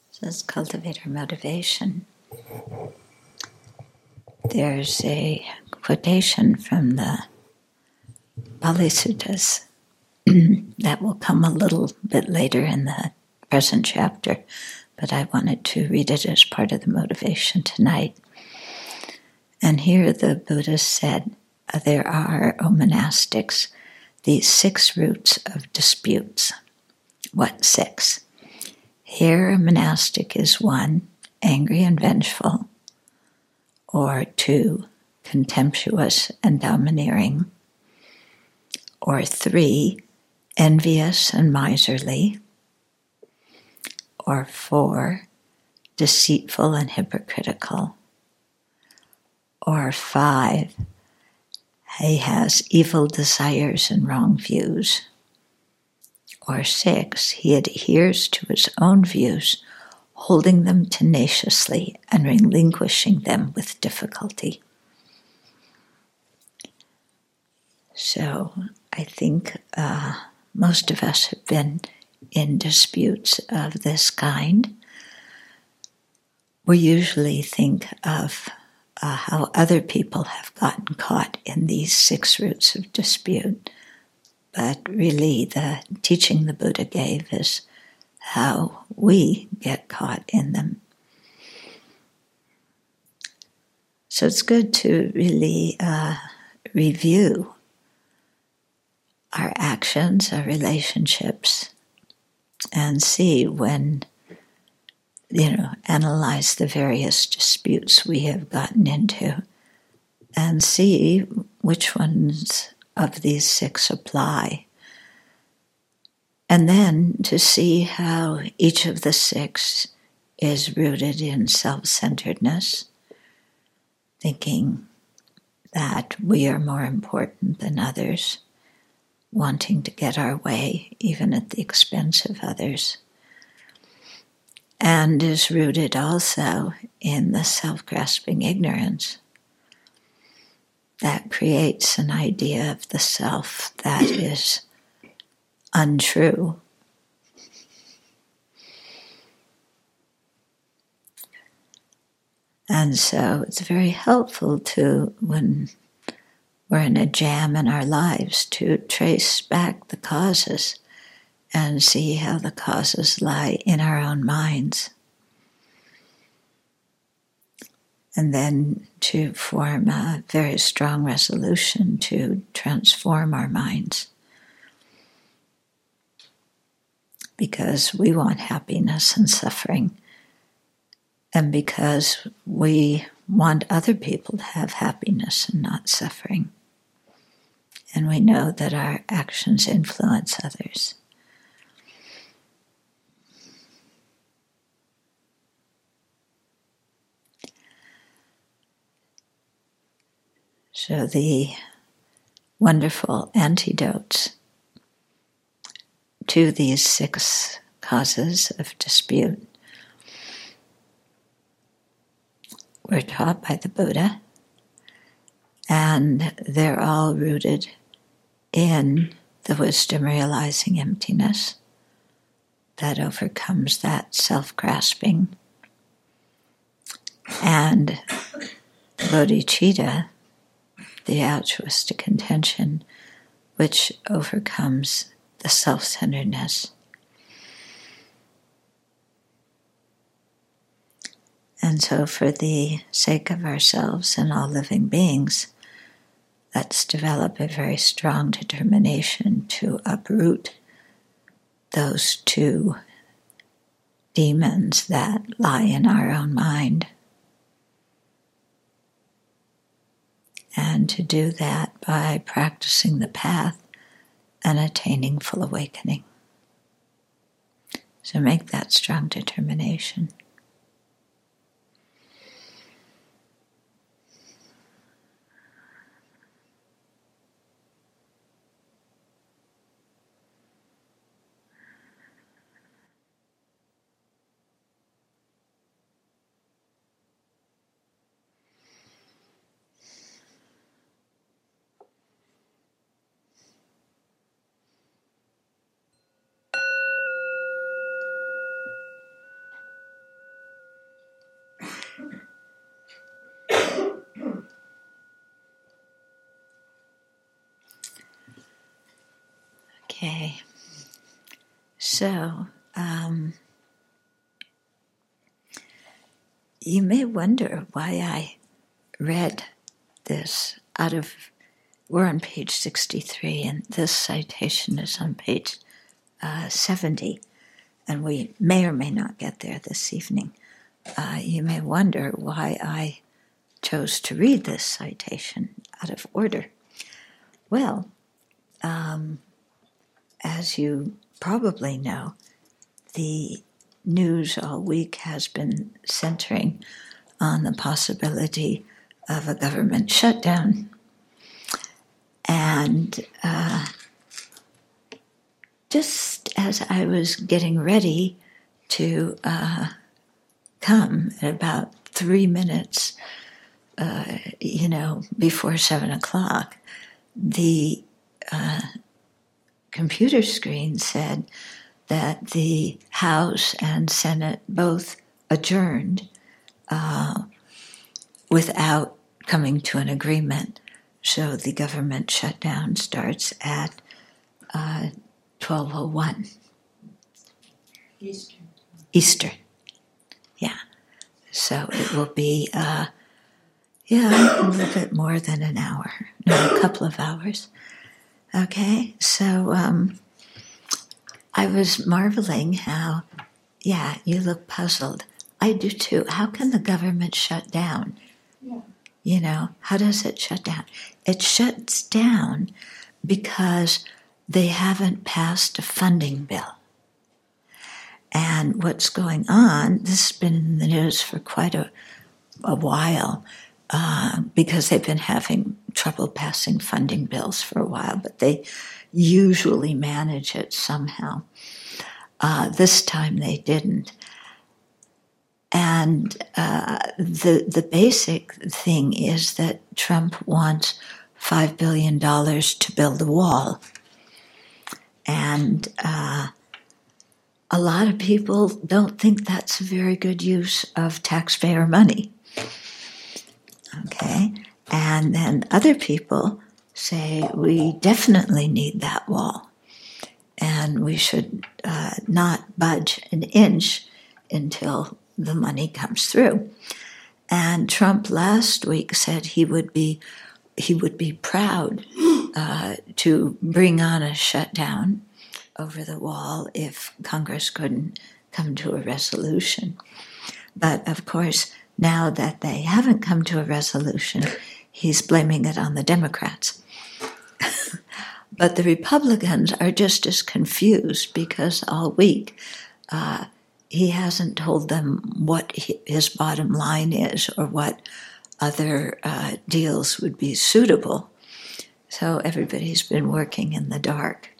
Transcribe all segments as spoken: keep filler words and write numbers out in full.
Says Cultivator Motivation. There's a quotation from the Pali Suttas that will come a little bit later in the present chapter, but I wanted to read it as part of the motivation tonight. And here the Buddha said, there are, O monastics, these six roots of disputes. What six? Here a monastic is one, angry and vengeful, or two, contemptuous and domineering, or three, envious and miserly, or four, deceitful and hypocritical, or five, he has evil desires and wrong views, or six, he adheres to his own views, holding them tenaciously and relinquishing them with difficulty. So I think uh, most of us have been in disputes of this kind. We usually think of uh, how other people have gotten caught in these six roots of dispute. But really, the teaching the Buddha gave is how we get caught in them. So it's good to really uh, review our actions, our relationships, and see when, you know, analyze the various disputes we have gotten into and see which ones of these six apply. And then to see how each of the six is rooted in self-centeredness, thinking that we are more important than others, wanting to get our way even at the expense of others, and is rooted also in the self-grasping ignorance that creates an idea of the self that is untrue. And so it's very helpful to, when we're in a jam in our lives, to trace back the causes and see how the causes lie in our own minds. And then to form a very strong resolution to transform our minds. Because we want happiness and suffering, and because we want other people to have happiness and not suffering. And we know that our actions influence others. So the wonderful antidotes to these six causes of dispute were taught by the Buddha, and they're all rooted in the wisdom realizing emptiness that overcomes that self-grasping, and bodhicitta, the altruistic intention, which overcomes the self-centeredness. And so for the sake of ourselves and all living beings, let's develop a very strong determination to uproot those two demons that lie in our own mind. And to do that by practicing the path and attaining full awakening. So make that strong determination. Okay. So, um, you may wonder why I read this out of, we're on page sixty-three, and this citation is on page uh, seventy, and we may or may not get there this evening. Uh, you may wonder why I chose to read this citation out of order. Well, um, as you probably know, the news all week has been centering on the possibility of a government shutdown. And uh, just as I was getting ready to uh, come at about three minutes, uh, you know, before seven o'clock, the uh, computer screen said that the House and Senate both adjourned uh, without coming to an agreement. So the government shutdown starts at uh, twelve oh one. Eastern. Eastern. Yeah. So it will be, uh, yeah, a little bit more than an hour. No, a couple of hours. Okay, so um, I was marveling how, yeah, you look puzzled. I do too. How can the government shut down? Yeah. You know, how does it shut down? It shuts down because they haven't passed a funding bill. And what's going on, this has been in the news for quite a, a while, uh, because they've been having trouble passing funding bills for a while, but they usually manage it somehow. Uh, this time they didn't. And uh, the the basic thing is that Trump wants five billion dollars to build a wall. And uh, a lot of people don't think that's a very good use of taxpayer money. Okay? And then other people say we definitely need that wall. And we should uh, not budge an inch until the money comes through. And Trump last week said he would be he would be proud uh, to bring on a shutdown over the wall if Congress couldn't come to a resolution. But of course, now that they haven't come to a resolution, he's blaming it on the Democrats. But the Republicans are just as confused because all week uh, he hasn't told them what his bottom line is or what other uh, deals would be suitable. So everybody's been working in the dark.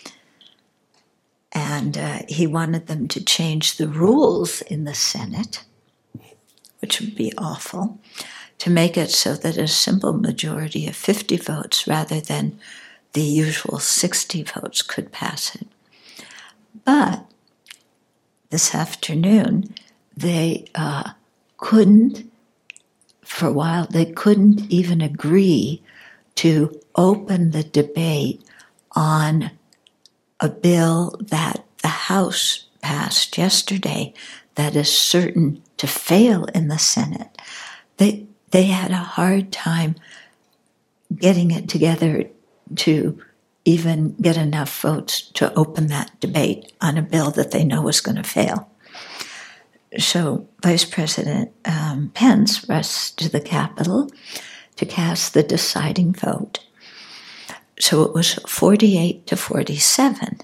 And uh, he wanted them to change the rules in the Senate, which would be awful, to make it so that a simple majority of fifty votes rather than the usual sixty votes could pass it. But this afternoon, they uh, couldn't, for a while, they couldn't even agree to open the debate on a bill that the House passed yesterday that is certain to fail in the Senate. They, they had a hard time getting it together to even get enough votes to open that debate on a bill that they know is going to fail. So Vice President um, Pence rushed to the Capitol to cast the deciding vote. So it was forty-eight to forty-seven,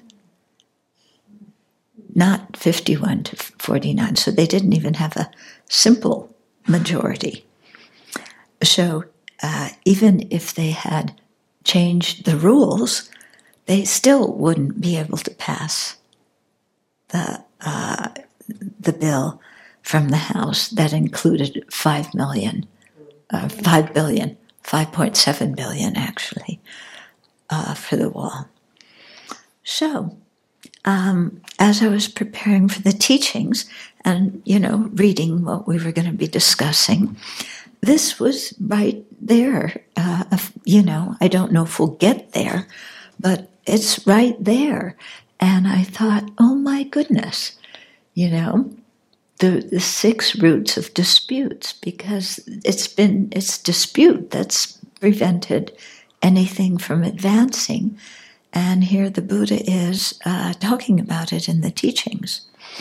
not fifty-one to forty-nine. So they didn't even have a simple majority. So uh, even if they had changed the rules, they still wouldn't be able to pass the uh, the bill from the House that included five million, uh, five billion, five point seven billion actually, uh, for the wall. So, um, as I was preparing for the teachings and, you know, reading what we were going to be discussing, this was right there. Uh, you know, I don't know if we'll get there, but it's right there. And I thought, oh my goodness, you know, the, the six roots of disputes, because it's been, it's dispute that's prevented anything from advancing. And here the Buddha is uh, talking about it in the teachings.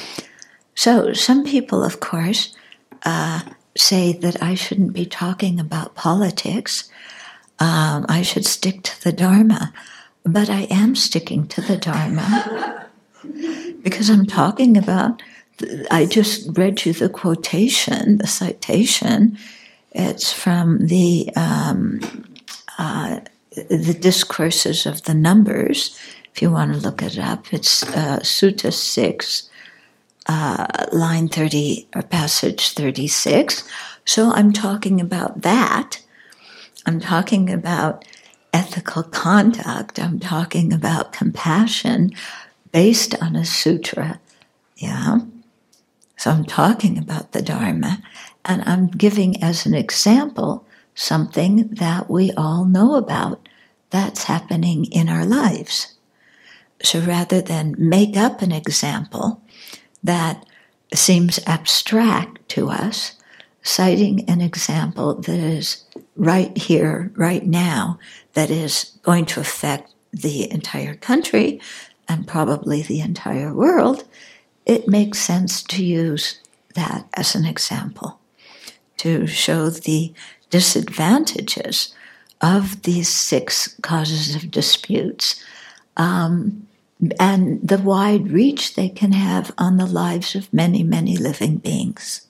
So some people, of course, uh, say that I shouldn't be talking about politics. Um, I should stick to the Dharma. But I am sticking to the Dharma because I'm talking about, I just read you the quotation, the citation. It's from the um, uh, the Discourses of the Numbers, if you want to look it up. It's uh, Sutta six, uh, line thirty, or passage thirty-six. So I'm talking about that. I'm talking about ethical conduct. I'm talking about compassion based on a sutra. Yeah. So I'm talking about the Dharma, and I'm giving as an example something that we all know about that's happening in our lives. So rather than make up an example that seems abstract to us, citing an example that is right here, right now, that is going to affect the entire country and probably the entire world, it makes sense to use that as an example to show the disadvantages of these six causes of disputes um, and the wide reach they can have on the lives of many, many living beings.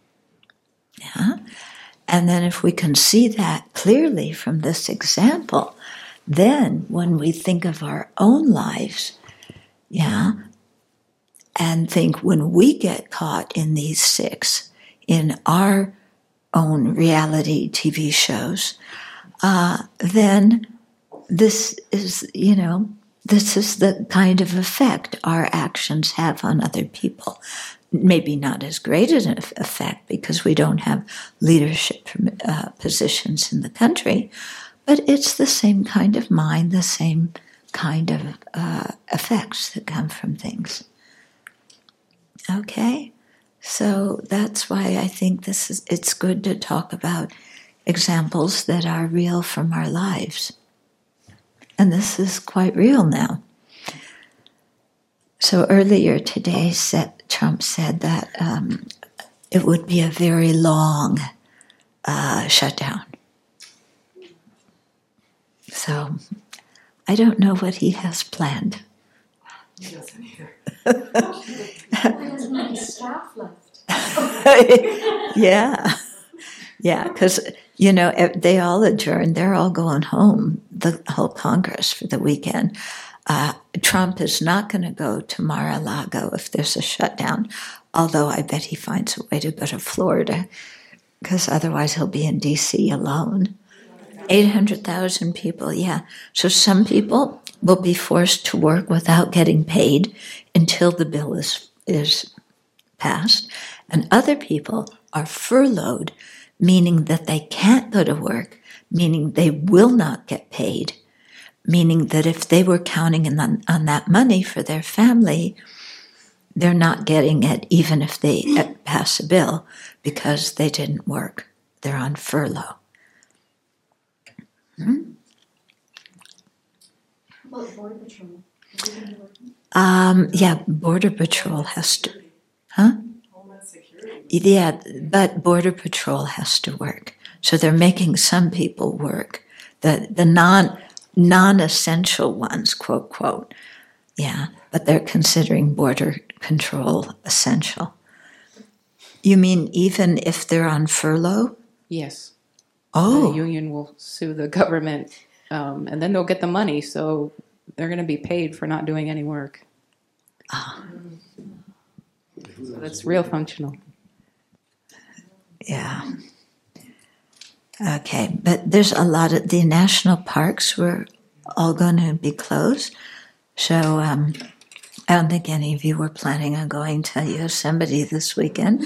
Yeah? And then if we can see that clearly from this example, then when we think of our own lives, yeah, and think when we get caught in these six, in our own reality T V shows, uh, then this is, you know, this is the kind of effect our actions have on other people. Maybe not as great an effect because we don't have leadership uh, positions in the country, but it's the same kind of mind, the same kind of uh, effects that come from things. Okay, so that's why I think this is. It's good to talk about examples that are real from our lives, and this is quite real now. So earlier today, Trump said that um, it would be a very long uh, shutdown. So I don't know what he has planned. He doesn't either. He doesn't have staff left. Yeah. Yeah, because, you know, they all adjourned. They're all going home, the whole Congress, for the weekend. Uh, Trump is not going to go to Mar-a-Lago if there's a shutdown, although I bet he finds a way to go to Florida, because otherwise he'll be in D C alone. eight hundred thousand people, yeah. So some people will be forced to work without getting paid until the bill is, is passed, and other people are furloughed, meaning that they can't go to work, meaning they will not get paid, meaning that if they were counting on, on that money for their family, they're not getting it even if they pass a bill because they didn't work. They're on furlough. Hmm? Well, Border Patrol. Um, yeah, Border Patrol has to, huh? Yeah, but Border Patrol has to work. So they're making some people work. The the non non-essential ones, quote, quote. Yeah, but they're considering border control essential. You mean even if they're on furlough? Yes. Oh. The union will sue the government, um, and then they'll get the money, so they're going to be paid for not doing any work. Oh. So that's real functional. Yeah. Okay, but there's a lot of the national parks were all going to be closed. So um, I don't think any of you were planning on going to Yosemite this weekend.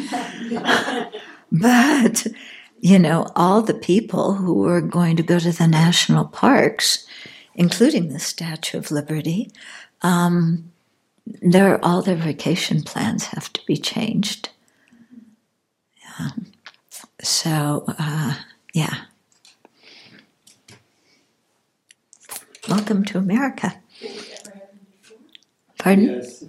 But, you know, all the people who were going to go to the national parks, including the Statue of Liberty, um, their, all their vacation plans have to be changed. Yeah. So, uh, yeah. Welcome to America. Pardon? Yes.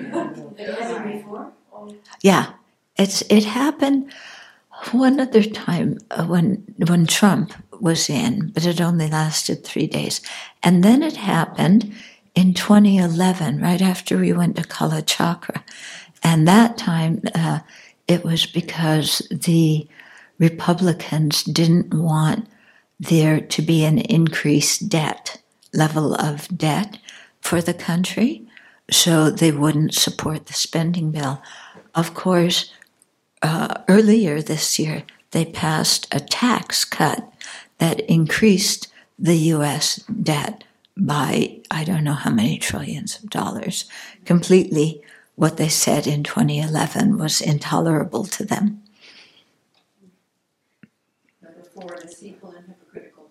Yeah, it's it happened one other time uh, when when Trump was in, but it only lasted three days, and then it happened in twenty eleven, right after we went to Kalachakra, and that time uh, it was because the Republicans didn't want there to be an increased debt level of debt for the country. So they wouldn't support the spending bill. Of course, uh, earlier this year, they passed a tax cut that increased the U S debt by I don't know how many trillions of dollars. Completely what they said in twenty eleven was intolerable to them. Number four, deceitful and hypocritical.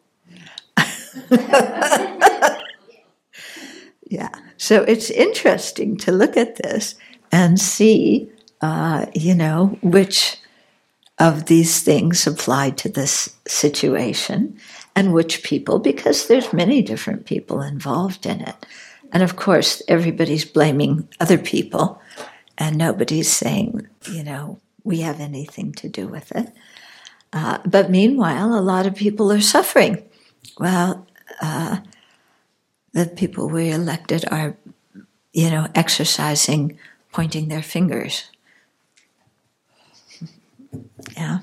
Yeah, so it's interesting to look at this and see, uh, you know, which of these things apply to this situation and which people, because there's many different people involved in it. And of course, everybody's blaming other people and nobody's saying, you know, we have anything to do with it. Uh, but meanwhile, a lot of people are suffering. Well, uh, the people we elected are, you know, exercising, pointing their fingers. Yeah.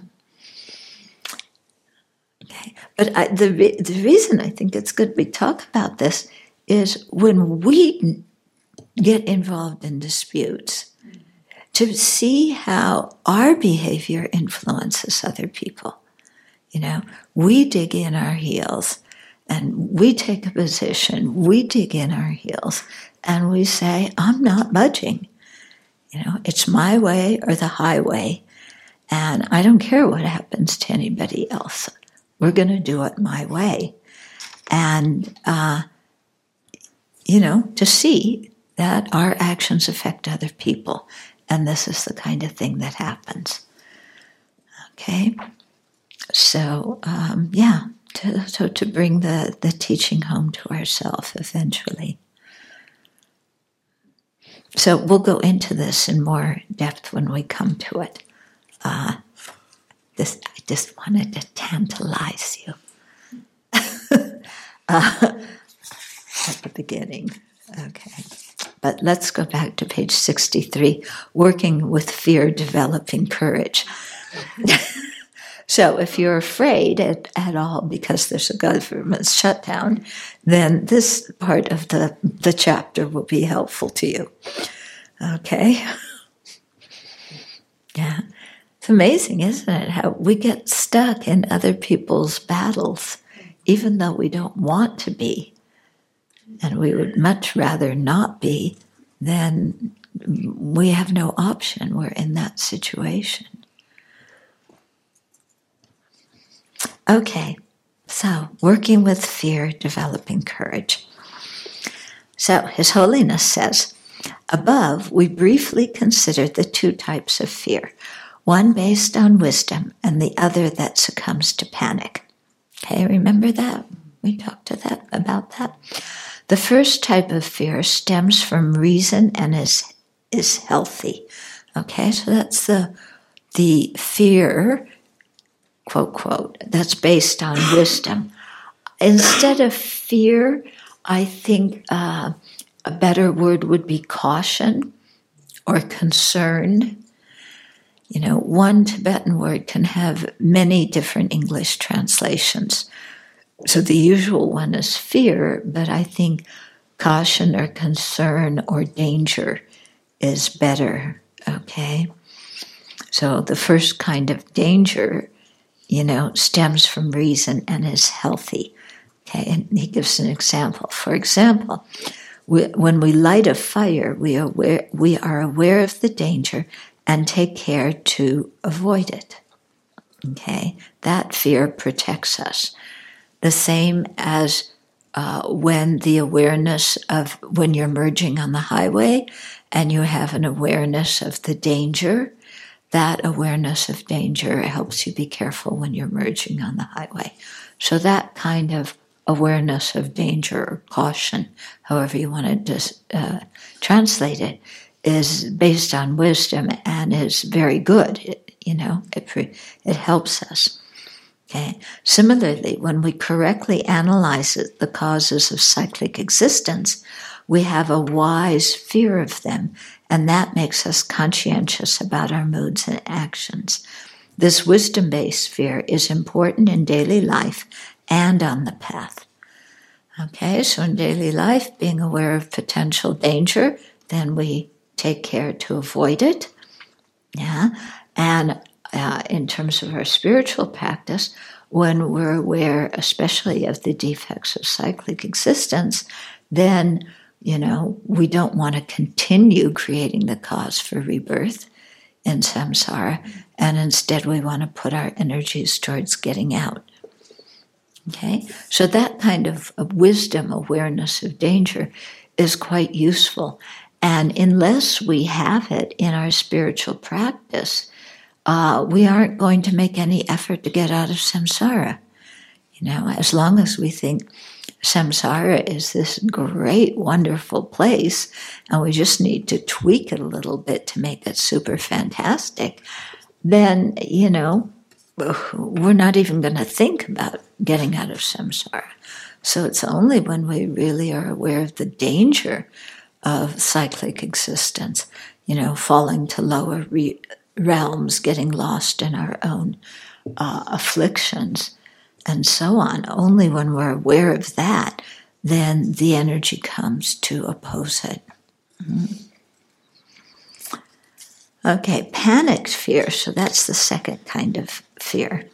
Okay. But I, the re- the reason I think it's good we talk about this is when we get involved in disputes, to see how our behavior influences other people. You know, we dig in our heels and we take a position, we dig in our heels, and we say, I'm not budging. You know, it's my way or the highway, and I don't care what happens to anybody else. We're going to do it my way. And, uh, you know, to see that our actions affect other people, and this is the kind of thing that happens. Okay? So, um, yeah. To, so to bring the, the teaching home to ourselves eventually. So we'll go into this in more depth when we come to it. Uh, this I just wanted to tantalize you uh, at the beginning. Okay. But let's go back to page sixty-three, working with fear, developing courage. So if you're afraid at, at all because there's a government shutdown, then this part of the, the chapter will be helpful to you. Okay? Yeah. It's amazing, isn't it, how we get stuck in other people's battles, even though we don't want to be. And we would much rather not be, then we have no option. We're in that situation. Okay, so working with fear, developing courage. So His Holiness says, above we briefly considered the two types of fear, one based on wisdom and the other that succumbs to panic. Okay, remember that? We talked to that about that. The first type of fear stems from reason and is is healthy. Okay, so that's the the fear, quote, quote, that's based on wisdom. Instead of fear, I think uh, a better word would be caution or concern. You know, one Tibetan word can have many different English translations. So the usual one is fear, but I think caution or concern or danger is better, okay? So the first kind of danger, you know, stems from reason and is healthy. Okay, and he gives an example. For example, we, when we light a fire, we are aware, we are aware of the danger and take care to avoid it. Okay, that fear protects us. The same as uh, when the awareness of, when you're merging on the highway and you have an awareness of the danger, that awareness of danger helps you be careful when you're merging on the highway. So that kind of awareness of danger or caution, however you want to dis, uh, translate it, is based on wisdom and is very good. It, you know, it, it helps us. Okay. Similarly, when we correctly analyze it, the causes of cyclic existence, we have a wise fear of them, and that makes us conscientious about our moods and actions. This wisdom-based fear is important in daily life and on the path. Okay, so in daily life, being aware of potential danger, then we take care to avoid it. Yeah, and uh, in terms of our spiritual practice, when we're aware, especially of the defects of cyclic existence, then, you know, we don't want to continue creating the cause for rebirth in samsara, and instead we want to put our energies towards getting out. Okay, so that kind of, of wisdom, awareness of danger, is quite useful. And unless we have it in our spiritual practice, uh, we aren't going to make any effort to get out of samsara. You know, as long as we think samsara is this great, wonderful place, and we just need to tweak it a little bit to make it super fantastic, then, you know, we're not even going to think about getting out of samsara. So it's only when we really are aware of the danger of cyclic existence, you know, falling to lower re- realms, getting lost in our own uh, afflictions, and so on. Only when we're aware of that, then the energy comes to oppose it. Mm-hmm. Okay, panicked fear. So that's the second kind of fear.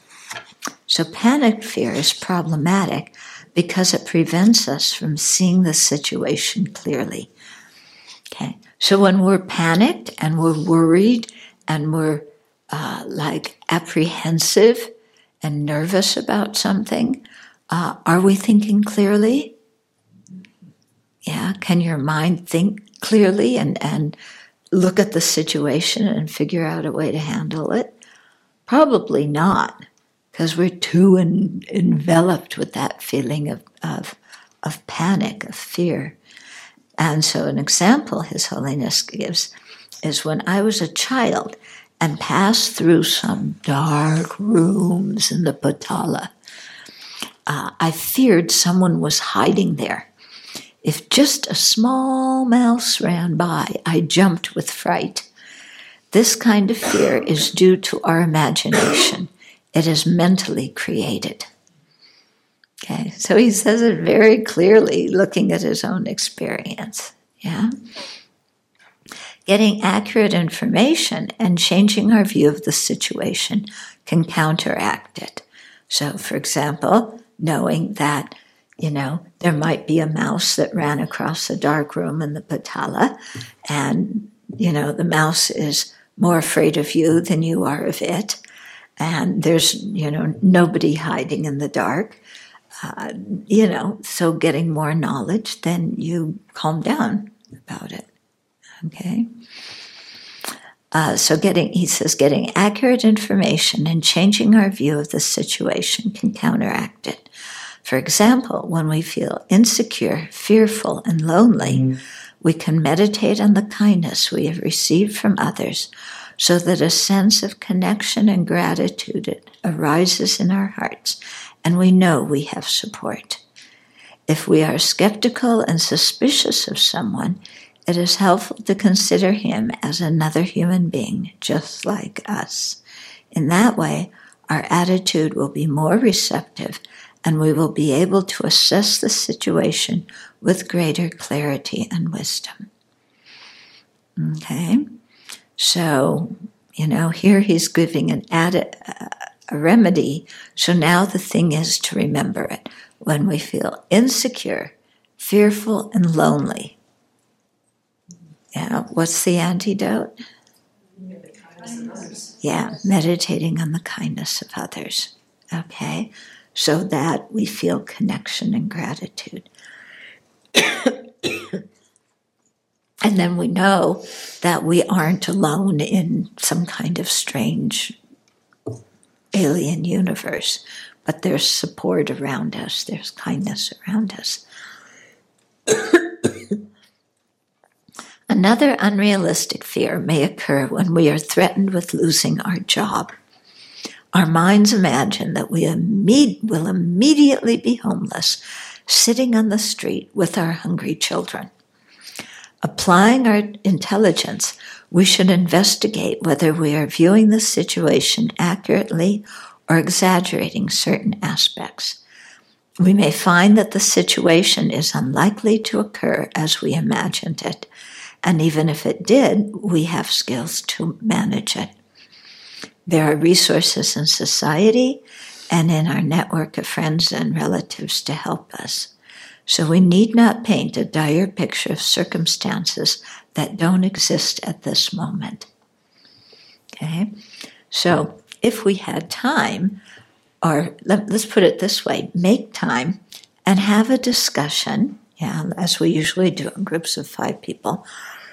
So panicked fear is problematic because it prevents us from seeing the situation clearly. Okay, so when we're panicked and we're worried and we're uh, like apprehensive and nervous about something, uh, are we thinking clearly? Yeah, can your mind think clearly and, and look at the situation and figure out a way to handle it? Probably not, because we're too en- enveloped with that feeling of, of, of panic, of fear. And so an example His Holiness gives is when I was a child and passed through some dark rooms in the Potala, uh, I feared someone was hiding there. If just a small mouse ran by, I jumped with fright. This kind of fear is due to our imagination. It is mentally created. Okay, so he says it very clearly, looking at his own experience. Yeah, getting accurate information and changing our view of the situation can counteract it. So, for example, knowing that, you know, there might be a mouse that ran across a dark room in the Potala, and, you know, the mouse is more afraid of you than you are of it, and there's, you know, nobody hiding in the dark. Uh, you know, so getting more knowledge, then you calm down about it. Okay? Uh, so getting, he says, getting accurate information and changing our view of the situation can counteract it. For example, when we feel insecure, fearful, and lonely, mm-hmm. we can meditate on the kindness we have received from others so that a sense of connection and gratitude arises in our hearts, and we know we have support. If we are skeptical and suspicious of someone, it is helpful to consider him as another human being, just like us. In that way, our attitude will be more receptive, and we will be able to assess the situation with greater clarity and wisdom. Okay? So, you know, here he's giving an added... Uh, a remedy. So now the thing is to remember it. When we feel insecure, fearful, and lonely, yeah, what's the antidote? Yeah, meditating on the kindness of others. Okay, so that we feel connection and gratitude. And then we know that we aren't alone in some kind of strange alien universe, but there's support around us, there's kindness around us. Another unrealistic fear may occur when we are threatened with losing our job. Our minds imagine that we imme- will immediately be homeless, sitting on the street with our hungry children. Applying our intelligence, we should investigate whether we are viewing the situation accurately or exaggerating certain aspects. We may find that the situation is unlikely to occur as we imagined it, and even if it did, we have skills to manage it. There are resources in society and in our network of friends and relatives to help us. So we need not paint a dire picture of circumstances that don't exist at this moment. Okay? So if we had time, or let, let's put it this way, make time and have a discussion, yeah, as we usually do in groups of five people,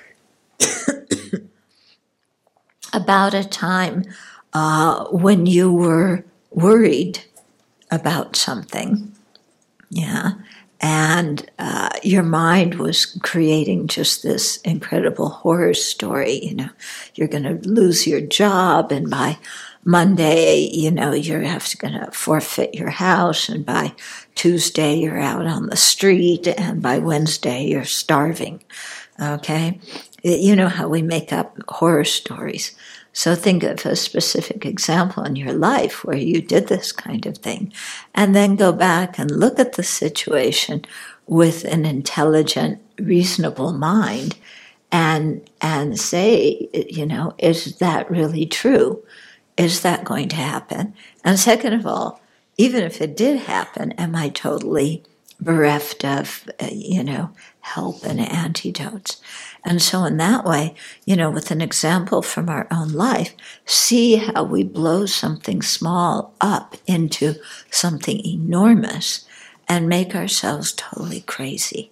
about a time uh, when you were worried about something, yeah, and uh, your mind was creating just this incredible horror story. You know, you're going to lose your job, and by Monday, you know, you're have to going to forfeit your house, and by Tuesday, you're out on the street, and by Wednesday, you're starving. Okay? You know how we make up horror stories. So think of a specific example in your life where you did this kind of thing, and then go back and look at the situation with an intelligent, reasonable mind, and and say, you know, is that really true? Is that going to happen? And second of all, even if it did happen, am I totally bereft of, uh, you know, help and antidotes? And so in that way, you know, with an example from our own life, see how we blow something small up into something enormous and make ourselves totally crazy.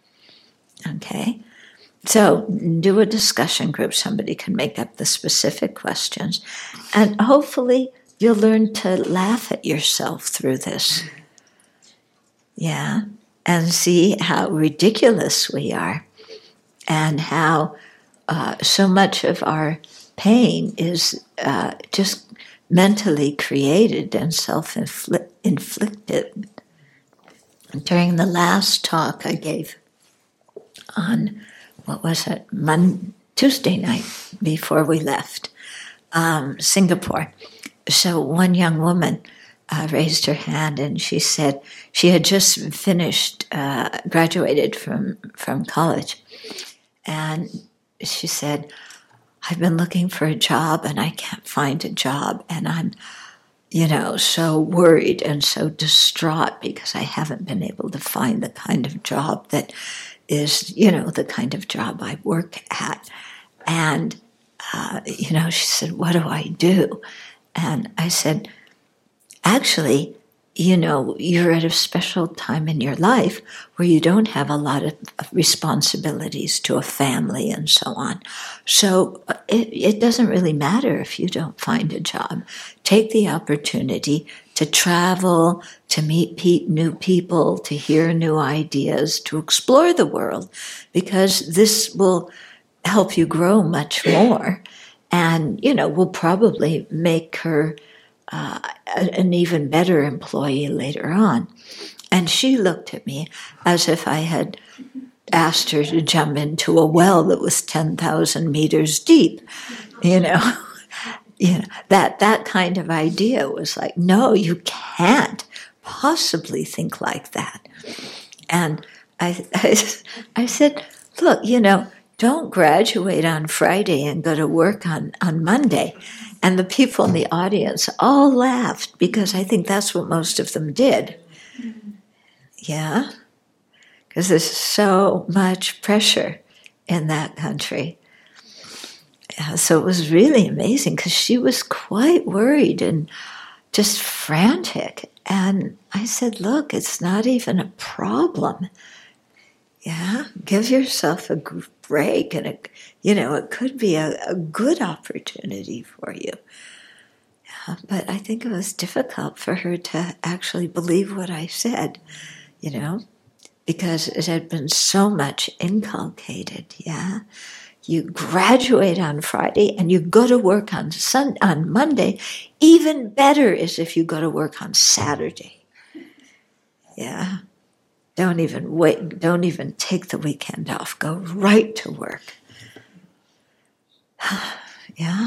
Okay? So do a discussion group. Somebody can make up the specific questions. And hopefully you'll learn to laugh at yourself through this. Yeah? And see how ridiculous we are. And how uh, so much of our pain is uh, just mentally created and self-inflicted. During the last talk I gave on, what was it, Monday, Tuesday night before we left um, Singapore. So one young woman uh, raised her hand and she said she had just finished, uh, graduated from, from college. And she said, I've been looking for a job and I can't find a job. And I'm, you know, so worried and so distraught because I haven't been able to find the kind of job that is, you know, the kind of job I work at. And, uh, you know, she said, what do I do? And I said, actually, you know, you're at a special time in your life where you don't have a lot of responsibilities to a family and so on. So it, it doesn't really matter if you don't find a job. Take the opportunity to travel, to meet pe- new people, to hear new ideas, to explore the world, because this will help you grow much more and, you know, will probably make her Uh, an even better employee later on. And she looked at me as if I had asked her to jump into a well that was ten thousand meters deep. You know, you know that, that kind of idea was like, no, you can't possibly think like that. And I, I, I said, look, you know, don't graduate on Friday and go to work on, on Monday. And the people in the audience all laughed because I think that's what most of them did. Yeah? Because there's so much pressure in that country. Yeah, so it was really amazing because she was quite worried and just frantic. And I said, look, it's not even a problem. Yeah, give yourself a break, and it, you know, it could be a, a good opportunity for you. Yeah, but I think it was difficult for her to actually believe what I said, you know, because it had been so much inculcated. Yeah, you graduate on Friday and you go to work on Sun on Monday. Even better is if you go to work on Saturday. Yeah. Don't even wait, don't even take the weekend off. Go right to work. Yeah?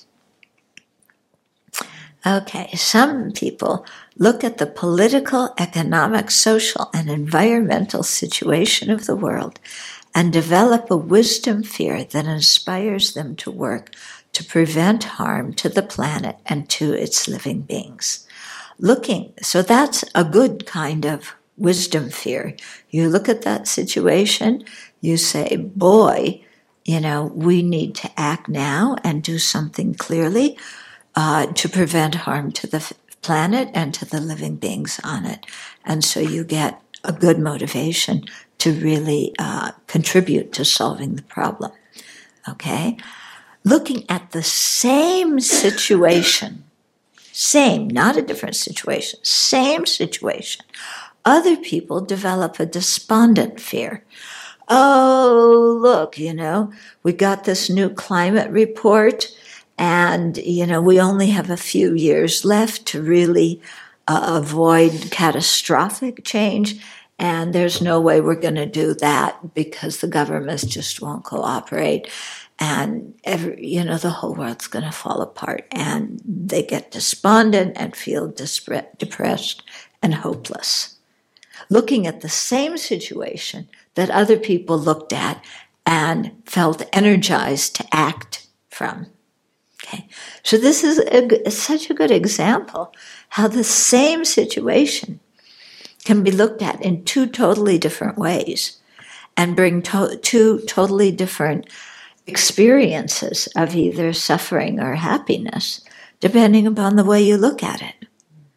Okay, some people look at the political, economic, social, and environmental situation of the world and develop a wisdom fear that inspires them to work to prevent harm to the planet and to its living beings. Looking, so that's a good kind of wisdom fear. You look at that situation, you say, boy, you know, we need to act now and do something clearly uh, to prevent harm to the planet and to the living beings on it. And so you get a good motivation to really uh, contribute to solving the problem. Okay? Looking at the same situation, same, not a different situation, same situation, other people develop a despondent fear. Oh, look, you know, we got this new climate report, and, you know, we only have a few years left to really uh, avoid catastrophic change, and there's no way we're going to do that because the governments just won't cooperate, and, every, you know, the whole world's going to fall apart, and they get despondent and feel dispre- depressed and hopeless. Looking at the same situation that other people looked at and felt energized to act from. Okay, so this is a, such a good example how the same situation can be looked at in two totally different ways and bring to, two totally different experiences of either suffering or happiness, depending upon the way you look at it.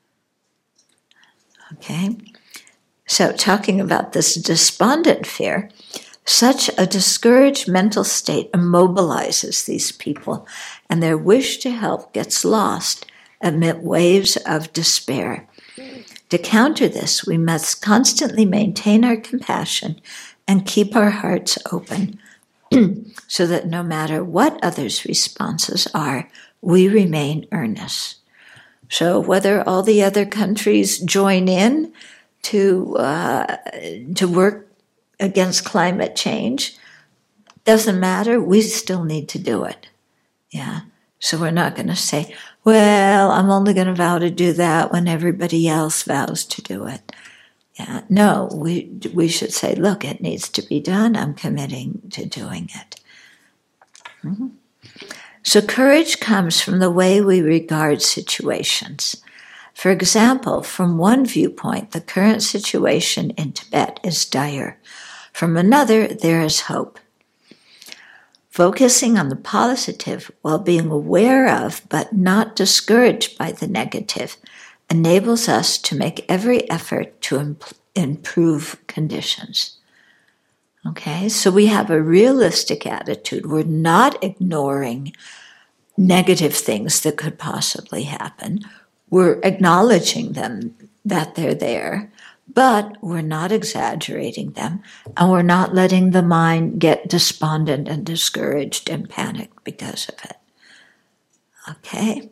Okay? So talking about this despondent fear, such a discouraged mental state immobilizes these people, and their wish to help gets lost amid waves of despair. To counter this, we must constantly maintain our compassion and keep our hearts open so that no matter what others' responses are, we remain earnest. So whether all the other countries join in to uh, to work against climate change, doesn't matter. We still need to do it. Yeah. So we're not going to say, well, I'm only going to vow to do that when everybody else vows to do it. Yeah. No, we we should say, look, it needs to be done. I'm committing to doing it. Mm-hmm. So courage comes from the way we regard situations. For example, from one viewpoint, the current situation in Tibet is dire. From another, there is hope. Focusing on the positive while being aware of but not discouraged by the negative enables us to make every effort to imp- improve conditions. Okay, so we have a realistic attitude. We're not ignoring negative things that could possibly happen. We're acknowledging them, that they're there, but we're not exaggerating them, and we're not letting the mind get despondent and discouraged and panicked because of it. Okay?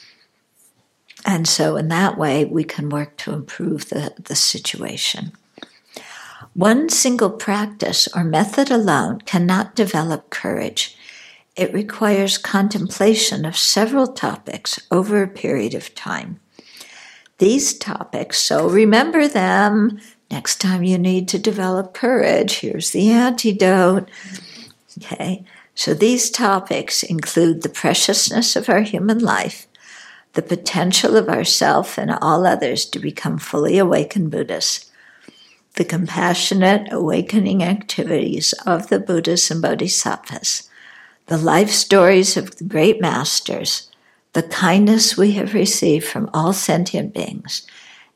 And so in that way, we can work to improve the, the situation. One single practice or method alone cannot develop courage. It requires contemplation of several topics over a period of time. These topics, so remember them. Next time you need to develop courage, here's the antidote. Okay, so these topics include the preciousness of our human life, the potential of ourself and all others to become fully awakened Buddhists, the compassionate awakening activities of the Buddhas and Bodhisattvas, the life stories of the great masters, the kindness we have received from all sentient beings,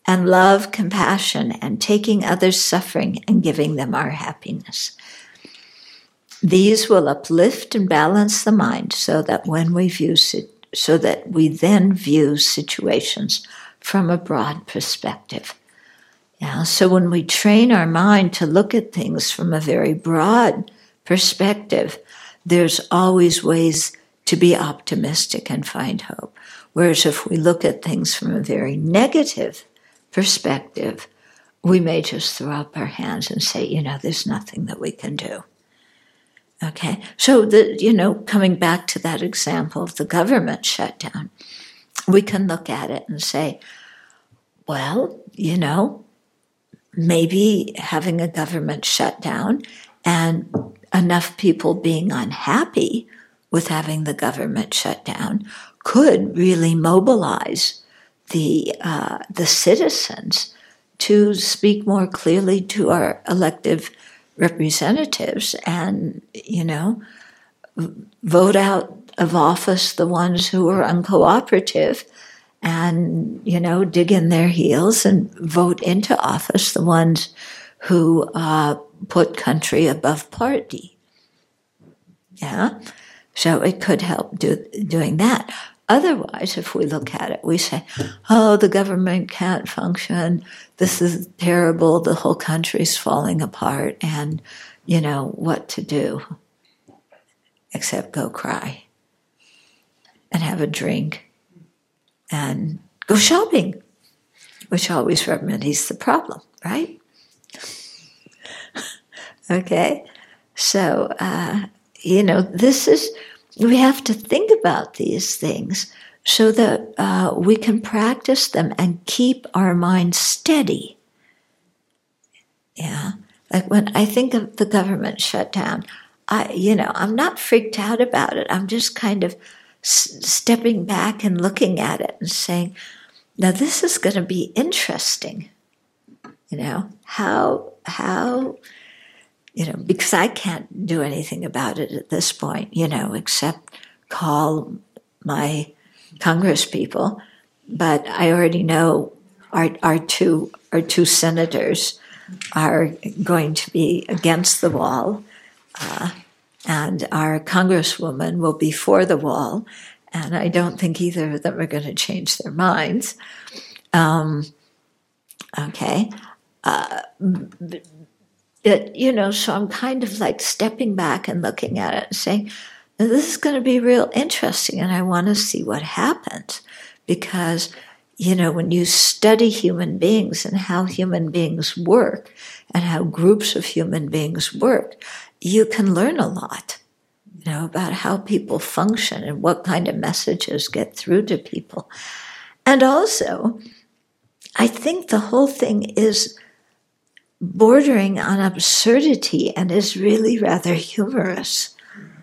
and love, compassion, and taking others' suffering and giving them our happiness. These will uplift and balance the mind so that when we view so that we then view situations from a broad perspective. Yeah, so when we train our mind to look at things from a very broad perspective, there's always ways to be optimistic and find hope. Whereas if we look at things from a very negative perspective, we may just throw up our hands and say, you know, there's nothing that we can do. Okay, so the you know, coming back to that example of the government shutdown, we can look at it and say, well, you know, maybe having a government shutdown and enough people being unhappy with having the government shut down could really mobilize the uh, the citizens to speak more clearly to our elective representatives and, you know, vote out of office the ones who are uncooperative and, you know, dig in their heels and vote into office the ones who uh, put country above party. Yeah? So it could help do, doing that. Otherwise, if we look at it, we say, oh, the government can't function. This is terrible. The whole country's falling apart. And, you know, what to do except go cry and have a drink and go shopping, which always remedies the problem, right? Okay? So, uh, you know, this is... we have to think about these things so that uh, we can practice them and keep our mind steady. Yeah, like when I think of the government shutdown, I, you know, I'm not freaked out about it. I'm just kind of s- stepping back and looking at it and saying, now this is going to be interesting. You know, how, how, you know, because I can't do anything about it at this point, you know, except call my Congress people. But I already know our, our two our two senators are going to be against the wall, uh, and our Congresswoman will be for the wall, and I don't think either of them are going to change their minds. Um, okay. Uh, It, you know, so I'm kind of like stepping back and looking at it and saying, this is going to be real interesting and I want to see what happens. Because, you know, when you study human beings and how human beings work and how groups of human beings work, you can learn a lot, you know, about how people function and what kind of messages get through to people. And also, I think the whole thing is bordering on absurdity and is really rather humorous.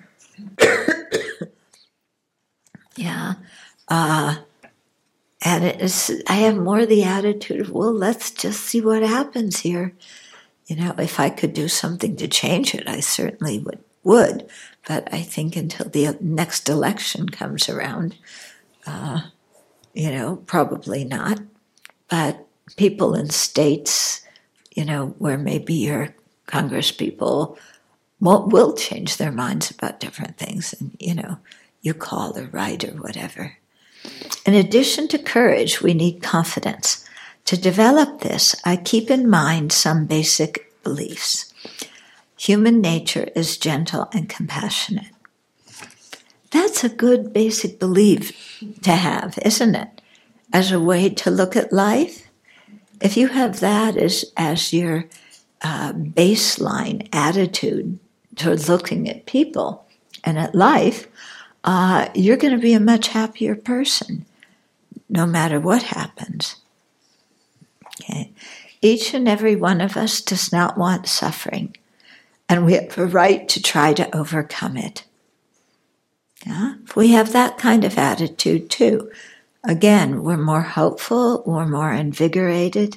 Yeah. Uh, and it is, I have more the attitude of, well, let's just see what happens here. You know, if I could do something to change it, I certainly would. would. But I think until the next election comes around, uh, you know, probably not. But people in states, you know, where maybe your Congress people won't, will change their minds about different things, and, you know, you call or write or whatever. In addition to courage, we need confidence. To develop this, I keep in mind some basic beliefs. Human nature is gentle and compassionate. That's a good basic belief to have, isn't it? As a way to look at life. If you have that as, as your uh, baseline attitude toward looking at people and at life, uh, you're going to be a much happier person, no matter what happens. Okay. Each and every one of us does not want suffering, and we have a right to try to overcome it. Yeah? If we have that kind of attitude too, again, we're more hopeful, we're more invigorated.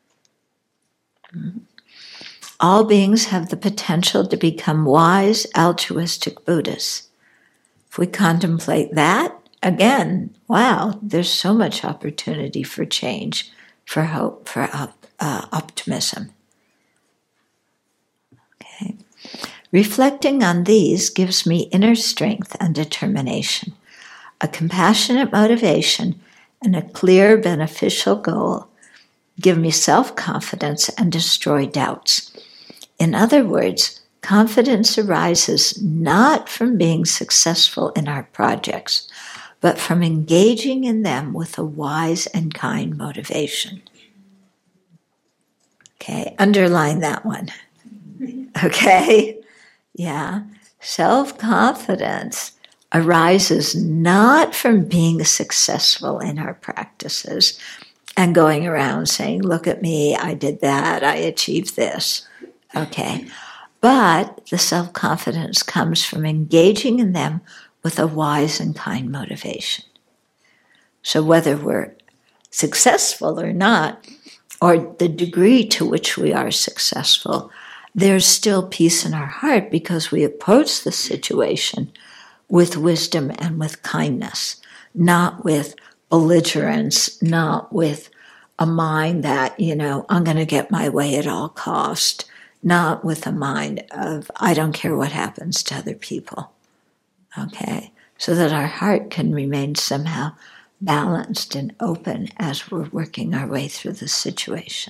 All beings have the potential to become wise, altruistic Buddhists. If we contemplate that, again, wow, there's so much opportunity for change for hope, for op- uh, optimism. Okay. Reflecting on these gives me inner strength and determination, a compassionate motivation, and a clear, beneficial goal give me self-confidence and destroy doubts. In other words, confidence arises not from being successful in our projects, but from engaging in them with a wise and kind motivation. Okay, underline that one. Okay? Yeah. Self-confidence arises not from being successful in our practices and going around saying, look at me, I did that, I achieved this. Okay. But the self-confidence comes from engaging in them with a wise and kind motivation. So whether we're successful or not, or the degree to which we are successful, there's still peace in our heart because we approach the situation with wisdom and with kindness, not with belligerence, not with a mind that, you know, I'm going to get my way at all cost, not with a mind of, I don't care what happens to other people. Okay? So that our heart can remain somehow balanced and open as we're working our way through the situation.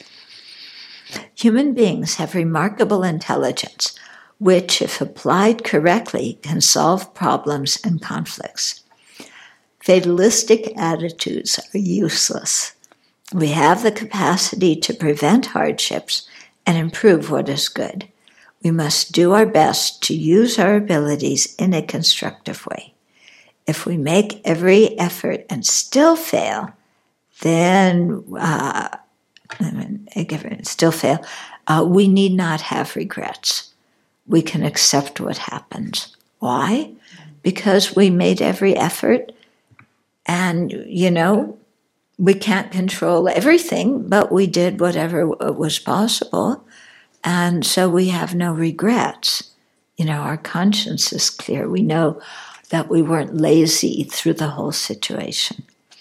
Human beings have remarkable intelligence, which, if applied correctly, can solve problems and conflicts. Fatalistic attitudes are useless. We have the capacity to prevent hardships and improve what is good. We must do our best to use our abilities in a constructive way. If we make every effort and still fail, then uh, still fail, uh, we need not have regrets. We can accept what happens. Why? Because we made every effort, and, you know, we can't control everything, but we did whatever was possible, and so we have no regrets. You know, our conscience is clear. We know that we weren't lazy through the whole situation.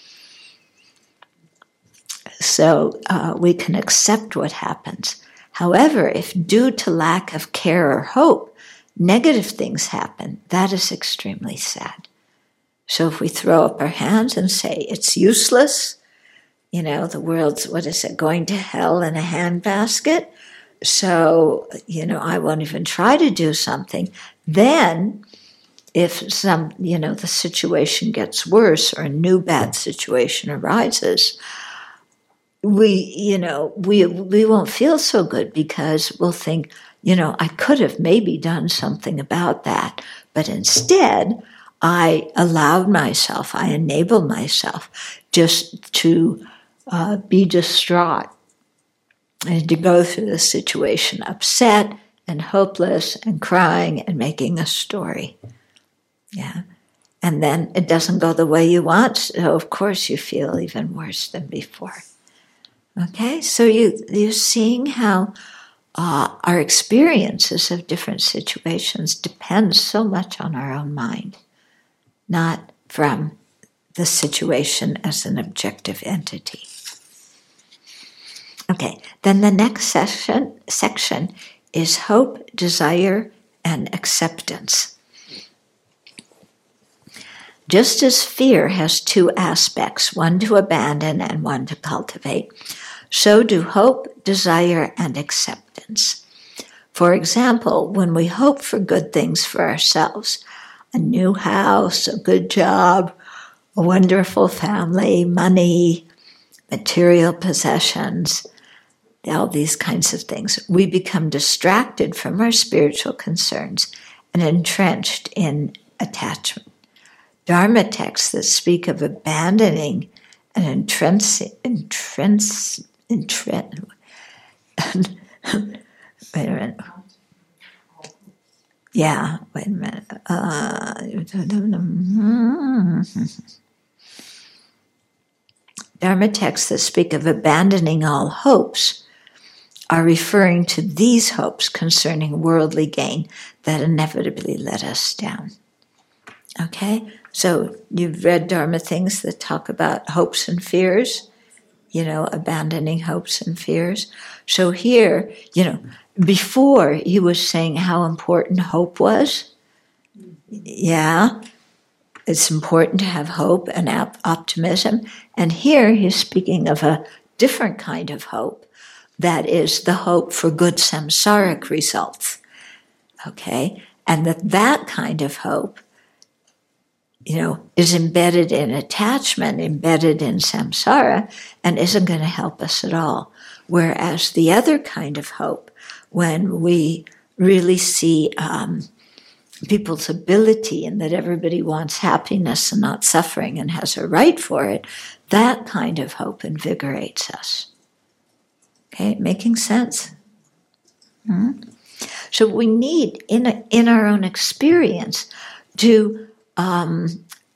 So uh, we can accept what happens. However, if due to lack of care or hope, negative things happen, that is extremely sad. So if we throw up our hands and say, it's useless, you know, the world's, what is it, going to hell in a handbasket, so, you know, I won't even try to do something, then if some, you know, the situation gets worse or a new bad situation arises, we, you know, we we won't feel so good because we'll think, you know, I could have maybe done something about that, but instead I allowed myself, I enabled myself just to uh, be distraught and to go through the situation upset and hopeless and crying and making a story. Yeah. And then it doesn't go the way you want, so of course you feel even worse than before. Okay, so you, you're seeing how uh, our experiences of different situations depend so much on our own mind, not from the situation as an objective entity. Okay, then the next section, section is hope, desire, and acceptance. Just as fear has two aspects, one to abandon and one to cultivate, so do hope, desire, and acceptance. For example, when we hope for good things for ourselves, a new house, a good job, a wonderful family, money, material possessions, all these kinds of things, we become distracted from our spiritual concerns and entrenched in attachment. Dharma texts that speak of abandoning and entrench, entrench, entrench, wait a minute. Yeah, wait a minute. Uh, Dharma texts that speak of abandoning all hopes are referring to these hopes concerning worldly gain that inevitably let us down. Okay? So you've read Dharma things that talk about hopes and fears? you know, abandoning hopes and fears. So here, you know, before he was saying how important hope was. Yeah, it's important to have hope and optimism. And here he's speaking of a different kind of hope, that is the hope for good samsaric results. Okay? And that that kind of hope, you know, is embedded in attachment, embedded in samsara, and isn't going to help us at all. Whereas the other kind of hope, when we really see um, people's ability and that everybody wants happiness and not suffering and has a right for it, that kind of hope invigorates us. Okay, making sense? Hmm? So we need, in, a, in our own experience, to um,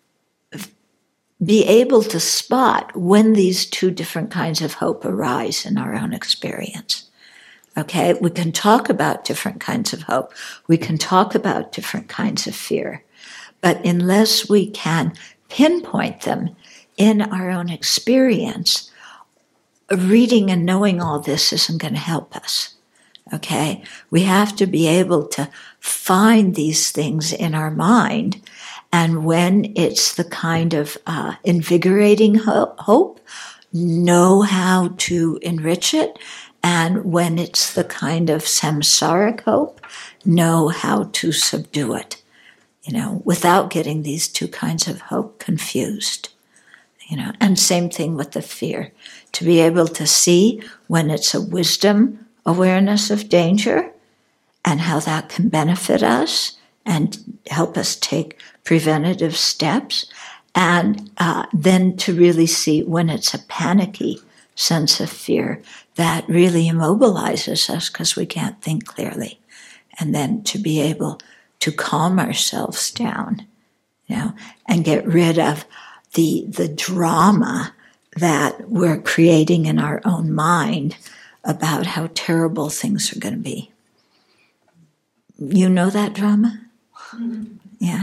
be able to spot when these two different kinds of hope arise in our own experience. Okay, we can talk about different kinds of hope. We can talk about different kinds of fear. But unless we can pinpoint them in our own experience, reading and knowing all this isn't going to help us. Okay, we have to be able to find these things in our mind, and when it's the kind of uh, invigorating ho- hope, know how to enrich it, and when it's the kind of samsaric hope, know how to subdue it, you know, without getting these two kinds of hope confused. You know, and same thing with the fear, to be able to see when it's a wisdom awareness of danger and how that can benefit us and help us take preventative steps, and uh, then to really see when it's a panicky sense of fear that really immobilizes us because we can't think clearly, and then to be able to calm ourselves down, you know, and get rid of the the drama that we're creating in our own mind about how terrible things are going to be. You know that drama? Mm-hmm. Yeah?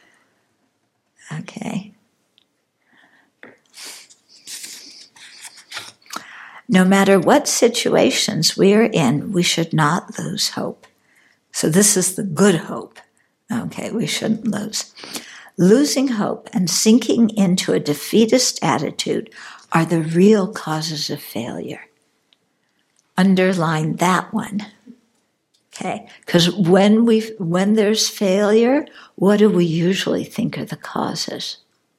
Okay. No matter what situations we are in, we should not lose hope. So this is the good hope. Okay, we shouldn't lose. Losing hope and sinking into a defeatist attitude are the real causes of failure. Underline that one. Okay, because when we when there's failure, what do we usually think are the causes?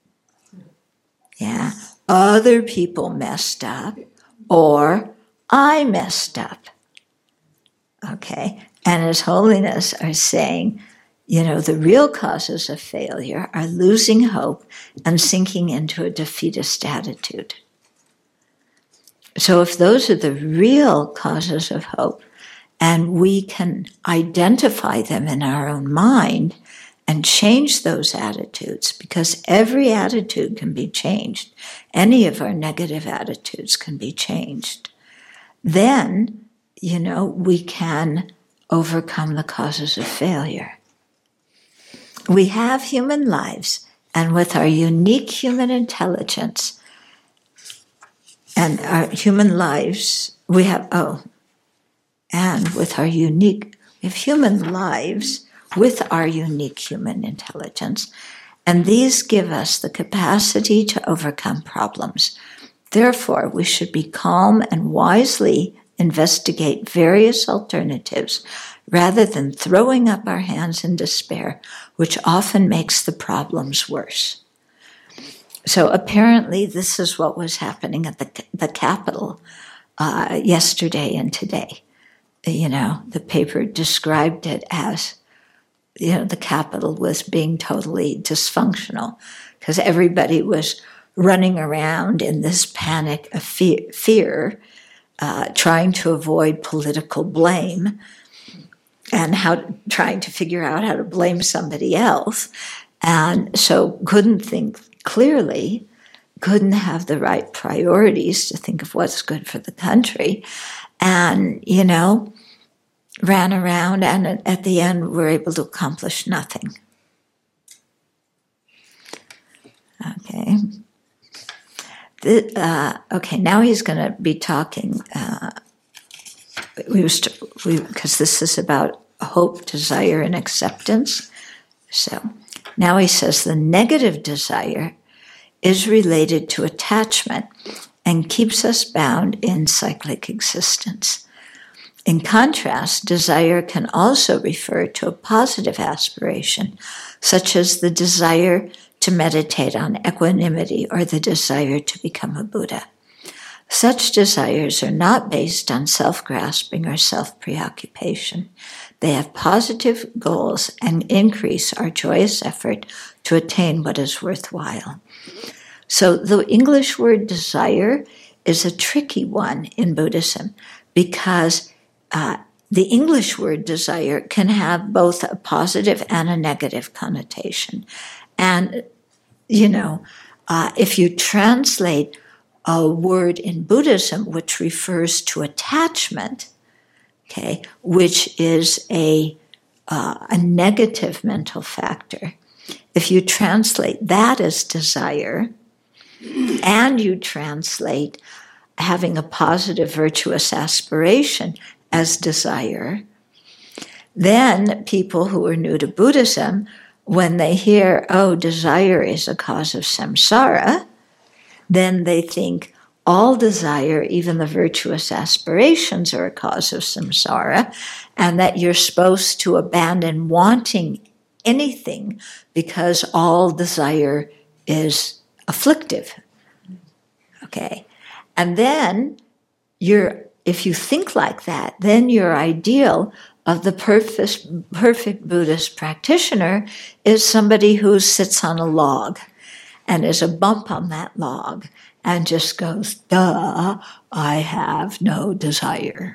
Yeah, other people messed up, or I messed up. Okay, and His Holiness are saying, you know, the real causes of failure are losing hope and sinking into a defeatist attitude. So if those are the real causes of hope, and we can identify them in our own mind and change those attitudes, because every attitude can be changed, any of our negative attitudes can be changed, then, you know, we can overcome the causes of failure. We have human lives, and with our unique human intelligence and our human lives, we have, oh, and with our unique, we have human lives with our unique human intelligence, and these give us the capacity to overcome problems. Therefore, we should be calm and wisely investigate various alternatives rather than throwing up our hands in despair, which often makes the problems worse. So apparently this is what was happening at the, the Capitol uh, yesterday and today. You know, the paper described it as, you know, the Capitol was being totally dysfunctional because everybody was running around in this panic of fear, fear uh, trying to avoid political blame and how trying to figure out how to blame somebody else. And so couldn't think clearly, couldn't have the right priorities to think of what's good for the country. And, you know, ran around and at the end were able to accomplish nothing. Okay. the, uh, okay, now he's going to be talking. Uh, we was we because this is about hope, desire, and acceptance. So now he says the negative desire is related to attachment and keeps us bound in cyclic existence. In contrast, desire can also refer to a positive aspiration, such as the desire to meditate on equanimity or the desire to become a Buddha. Such desires are not based on self-grasping or self-preoccupation. They have positive goals and increase our joyous effort to attain what is worthwhile. So the English word desire is a tricky one in Buddhism because uh, the English word desire can have both a positive and a negative connotation. And, you know, uh, if you translate a word in Buddhism which refers to attachment, okay, which is a uh, a negative mental factor. If you translate that as desire, and you translate having a positive virtuous aspiration as desire, then people who are new to Buddhism, when they hear, oh, desire is a cause of samsara, then they think all desire, even the virtuous aspirations, are a cause of samsara, and that you're supposed to abandon wanting anything because all desire is afflictive. Okay. And then you're, if you think like that, then your ideal of the perfect, perfect Buddhist practitioner is somebody who sits on a log and there's a bump on that log and just goes, duh, I have no desire.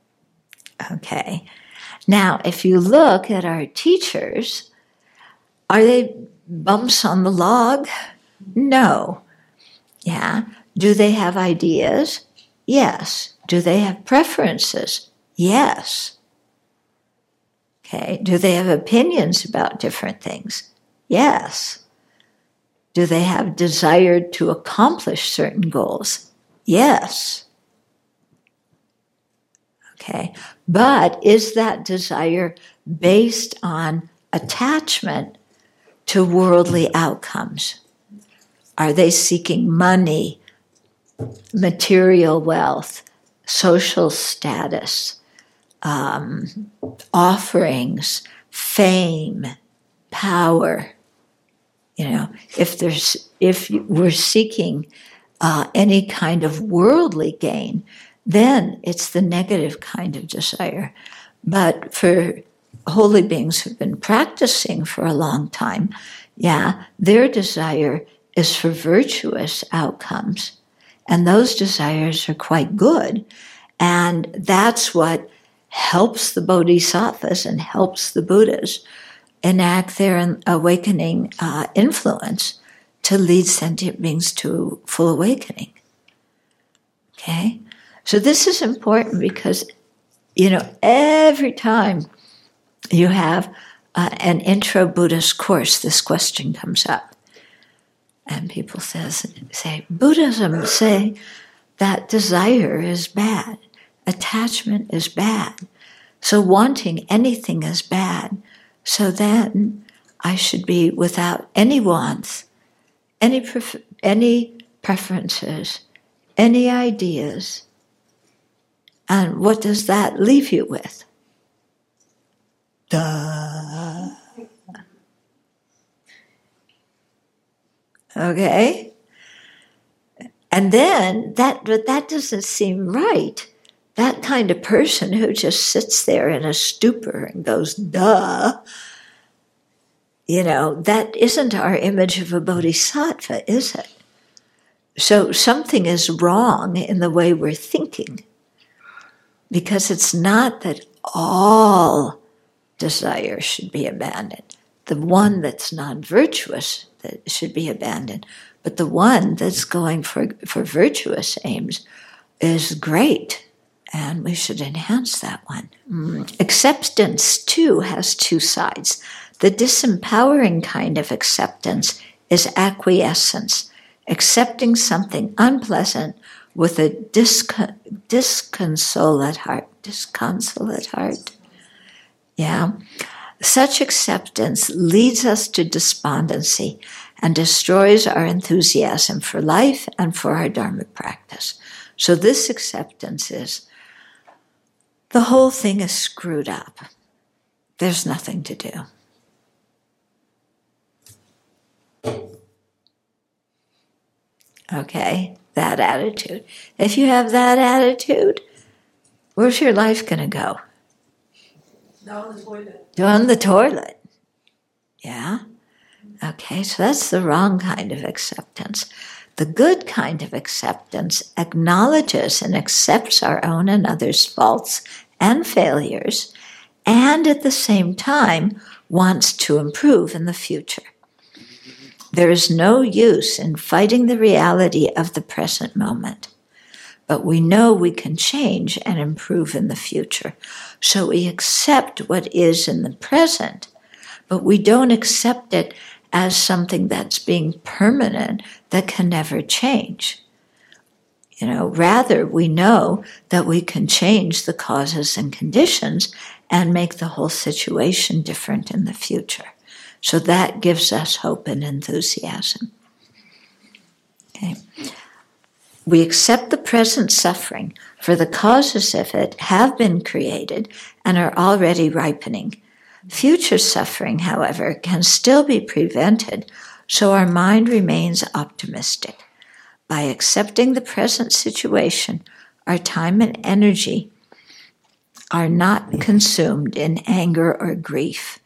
Okay. Now, if you look at our teachers, are they bumps on the log? No. Yeah. Do they have ideas? Yes. Do they have preferences? Yes. Okay. Do they have opinions about different things? Yes. Do they have desire to accomplish certain goals? Yes. Okay. But is that desire based on attachment to worldly outcomes? Are they seeking money, material wealth, social status, um, offerings, fame, power? You know, if there's if we're seeking uh, any kind of worldly gain, then it's the negative kind of desire. But for holy beings who've been practicing for a long time, yeah, their desire is for virtuous outcomes. And those desires are quite good. And that's what helps the bodhisattvas and helps the Buddhas enact their awakening uh, influence to lead sentient beings to full awakening. Okay? So this is important because, you know, every time you have uh, an intro Buddhist course, this question comes up. And people says, say, Buddhism say that desire is bad, attachment is bad, so wanting anything is bad. So then I should be without any wants, any pref- any preferences, any ideas. And what does that leave you with? Duh. Okay? And then, that, but that doesn't seem right. That kind of person who just sits there in a stupor and goes, duh, you know, that isn't our image of a bodhisattva, is it? So something is wrong in the way we're thinking, because it's not that all desire should be abandoned. The one that's non-virtuous that should be abandoned, but the one that's going for, for virtuous aims is great. And we should enhance that one. Mm. Acceptance, too, has two sides. The disempowering kind of acceptance is acquiescence, accepting something unpleasant with a disco- disconsolate heart. Disconsolate heart. Yeah. Such acceptance leads us to despondency and destroys our enthusiasm for life and for our Dharma practice. So this acceptance is, the whole thing is screwed up. There's nothing to do. Okay, that attitude. If you have that attitude, where's your life going to go? Down the toilet. Down the toilet. Yeah? Okay, so that's the wrong kind of acceptance. The good kind of acceptance acknowledges and accepts our own and others' faults and failures, and at the same time wants to improve in the future. There is no use in fighting the reality of the present moment, but we know we can change and improve in the future. So we accept what is in the present, but we don't accept it as something that's being permanent that can never change. You know, rather we know that we can change the causes and conditions and make the whole situation different in the future. So that gives us hope and enthusiasm. Okay. We accept the present suffering, for the causes of it have been created and are already ripening. Future suffering, however, can still be prevented, so our mind remains optimistic. By accepting the present situation, our time and energy are not consumed in anger or grief.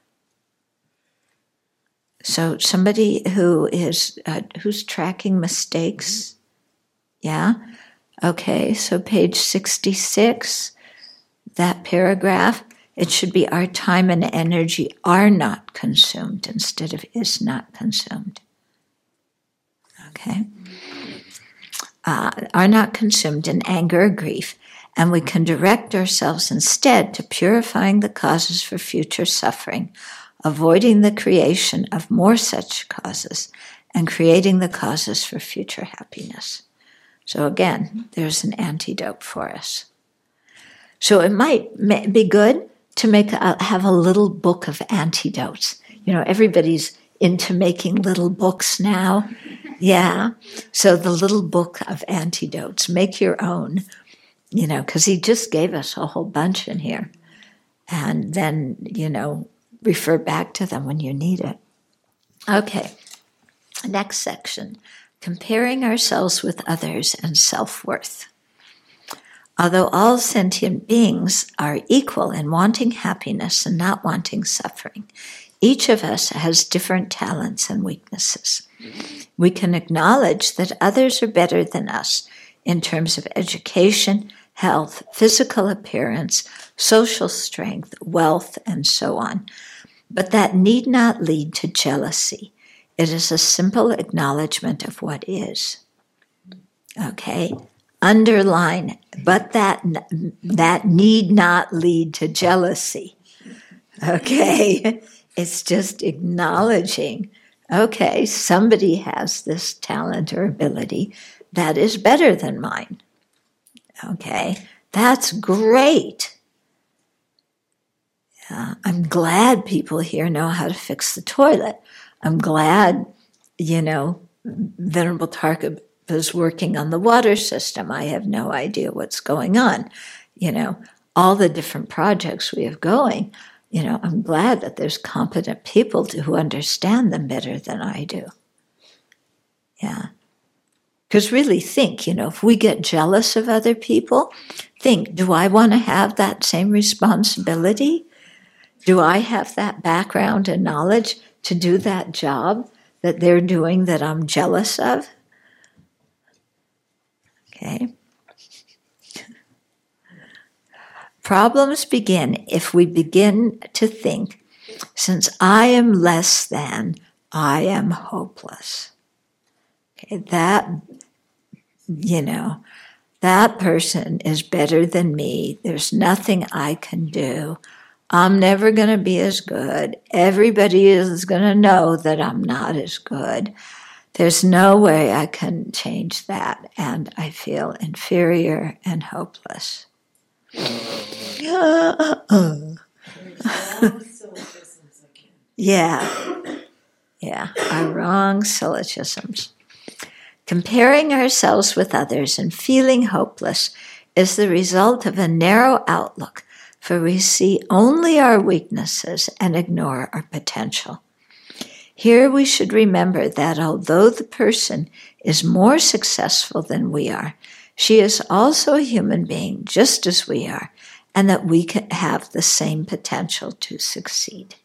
So somebody who is uh, who's tracking mistakes, yeah? Okay, so page sixty-six, that paragraph, it should be our time and energy are not consumed instead of is not consumed. Okay? Uh, are not consumed in anger or grief, and we can direct ourselves instead to purifying the causes for future suffering, avoiding the creation of more such causes, and creating the causes for future happiness. So again, there's an antidote for us. So it might be good to make a, have a little book of antidotes. You know, everybody's into making little books now. Yeah. So the little book of antidotes, make your own, you know, because he just gave us a whole bunch in here. And then, you know, refer back to them when you need it. Okay. Next section. Comparing ourselves with others and self-worth. Although all sentient beings are equal in wanting happiness and not wanting suffering, each of us has different talents and weaknesses. We can acknowledge that others are better than us in terms of education, health, physical appearance, social strength, wealth, and so on. But that need not lead to jealousy. It is a simple acknowledgement of what is. Okay? Underline, but that, that need not lead to jealousy. Okay? It's just acknowledging, okay, somebody has this talent or ability that is better than mine. Okay? That's great. Uh, I'm glad people here know how to fix the toilet. I'm glad, you know, Venerable Tarka is working on the water system. I have no idea what's going on. You know, all the different projects we have going, you know, I'm glad that there's competent people to, who understand them better than I do. Yeah. Because really think, you know, if we get jealous of other people, think, do I want to have that same responsibility? Do I have that background and knowledge to do that job that they're doing that I'm jealous of? Okay. Problems begin if we begin to think, since I am less than, I am hopeless. Okay, that, you know, that person is better than me. There's nothing I can do. I'm never going to be as good. Everybody is going to know that I'm not as good. There's no way I can change that, and I feel inferior and hopeless. Yeah, yeah, our wrong syllogisms. Comparing ourselves with others and feeling hopeless is the result of a narrow outlook, for we see only our weaknesses and ignore our potential. Here we should remember that although the person is more successful than we are, she is also a human being just as we are, and that we can have the same potential to succeed.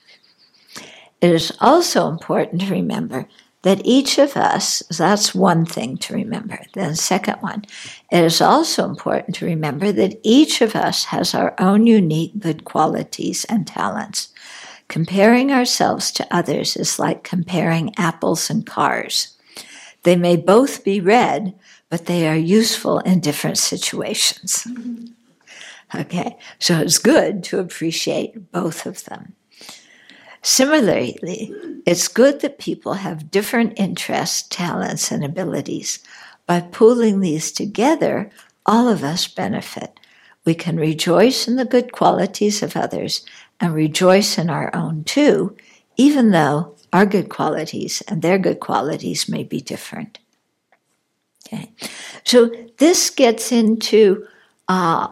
It is also important to remember that each of us, that's one thing to remember. Then the second one, it is also important to remember that each of us has our own unique good qualities and talents. Comparing ourselves to others is like comparing apples and cars. They may both be red, but they are useful in different situations. Okay, so it's good to appreciate both of them. Similarly, it's good that people have different interests, talents, and abilities. By pooling these together, all of us benefit. We can rejoice in the good qualities of others and rejoice in our own too, even though our good qualities and their good qualities may be different. Okay, so this gets into uh,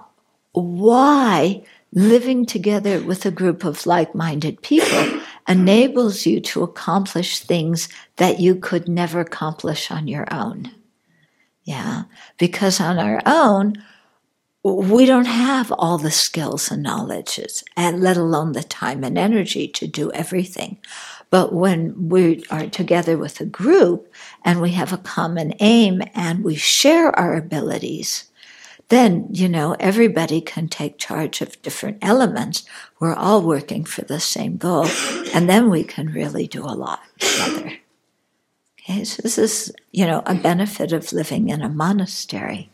why living together with a group of like-minded people enables you to accomplish things that you could never accomplish on your own. Yeah, because on our own, we don't have all the skills and knowledges, and let alone the time and energy to do everything. But when we are together with a group and we have a common aim and we share our abilities, then, you know, everybody can take charge of different elements. We're all working for the same goal, and then we can really do a lot together. Okay, so this is, you know, a benefit of living in a monastery.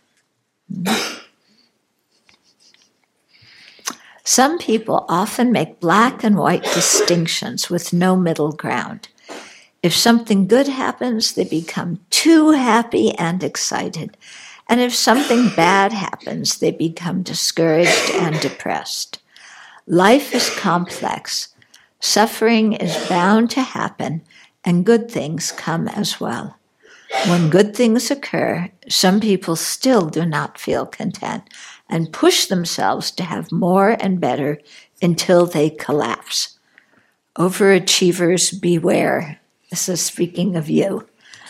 Some people often make black and white distinctions with no middle ground. If something good happens, they become too happy and excited. And if something bad happens, they become discouraged and depressed. Life is complex. Suffering is bound to happen, and good things come as well. When good things occur, some people still do not feel content and push themselves to have more and better until they collapse. Overachievers beware. This is speaking of you.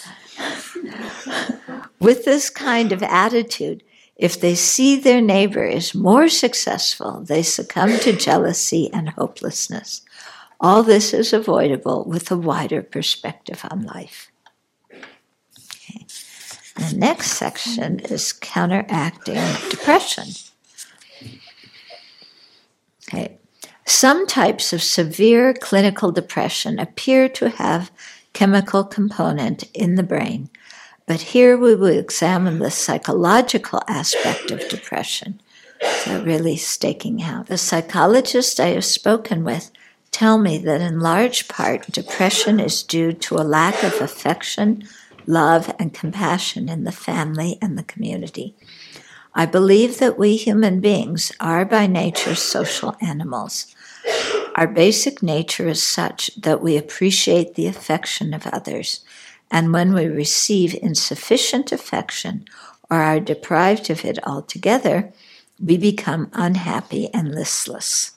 With this kind of attitude, if they see their neighbor is more successful, they succumb to jealousy and hopelessness. All this is avoidable with a wider perspective on life. Okay. The next section is counteracting depression. Okay. Some types of severe clinical depression appear to have chemical component in the brain, but here we will examine the psychological aspect of depression. So really staking out. The psychologists I have spoken with tell me that in large part depression is due to a lack of affection, love, and compassion in the family and the community. I believe that we human beings are by nature social animals. Our basic nature is such that we appreciate the affection of others, and when we receive insufficient affection or are deprived of it altogether, we become unhappy and listless.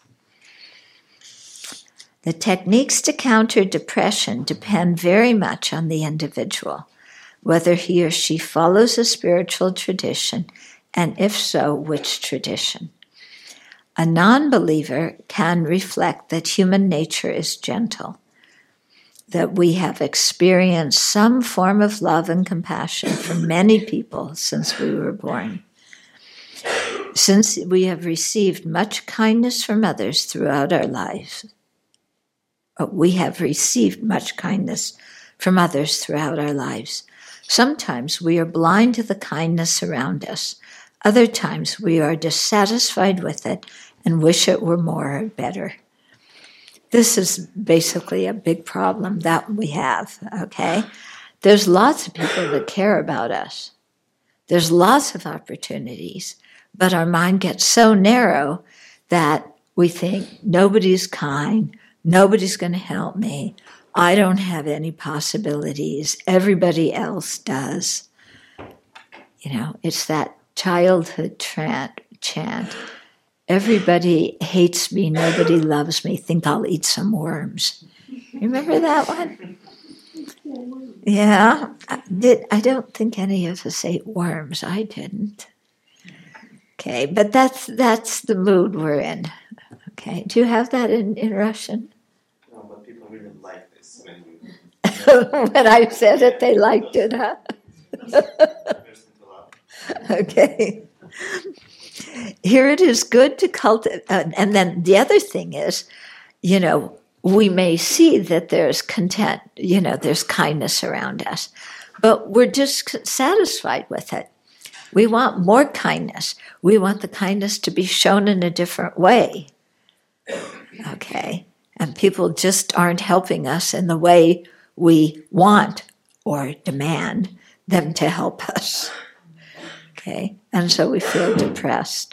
The techniques to counter depression depend very much on the individual, whether he or she follows a spiritual tradition, and if so, which tradition. A non-believer can reflect that human nature is gentle, that we have experienced some form of love and compassion from many people since we were born. Since we have received much kindness from others throughout our lives, we have received much kindness from others throughout our lives. Sometimes we are blind to the kindness around us. Other times we are dissatisfied with it and wish it were more or better. This is basically a big problem that we have, okay? There's lots of people that care about us. There's lots of opportunities, but our mind gets so narrow that we think nobody's kind, nobody's going to help me, I don't have any possibilities, everybody else does. You know, it's that childhood chant, chant. Everybody hates me, nobody loves me, think I'll eat some worms. Remember that one? Yeah, I, did, I don't think any of us ate worms. I didn't. Okay, but that's that's the mood we're in. Okay, do you have that in, in Russian? No, but people really like this when you... When I said it, they liked it, huh? Okay. Here it is good to cultivate, uh, and then the other thing is, you know, we may see that there's content, you know, there's kindness around us, but we're dissatisfied with it. We want more kindness. We want the kindness to be shown in a different way. Okay? And people just aren't helping us in the way we want or demand them to help us. Okay? And so we feel depressed.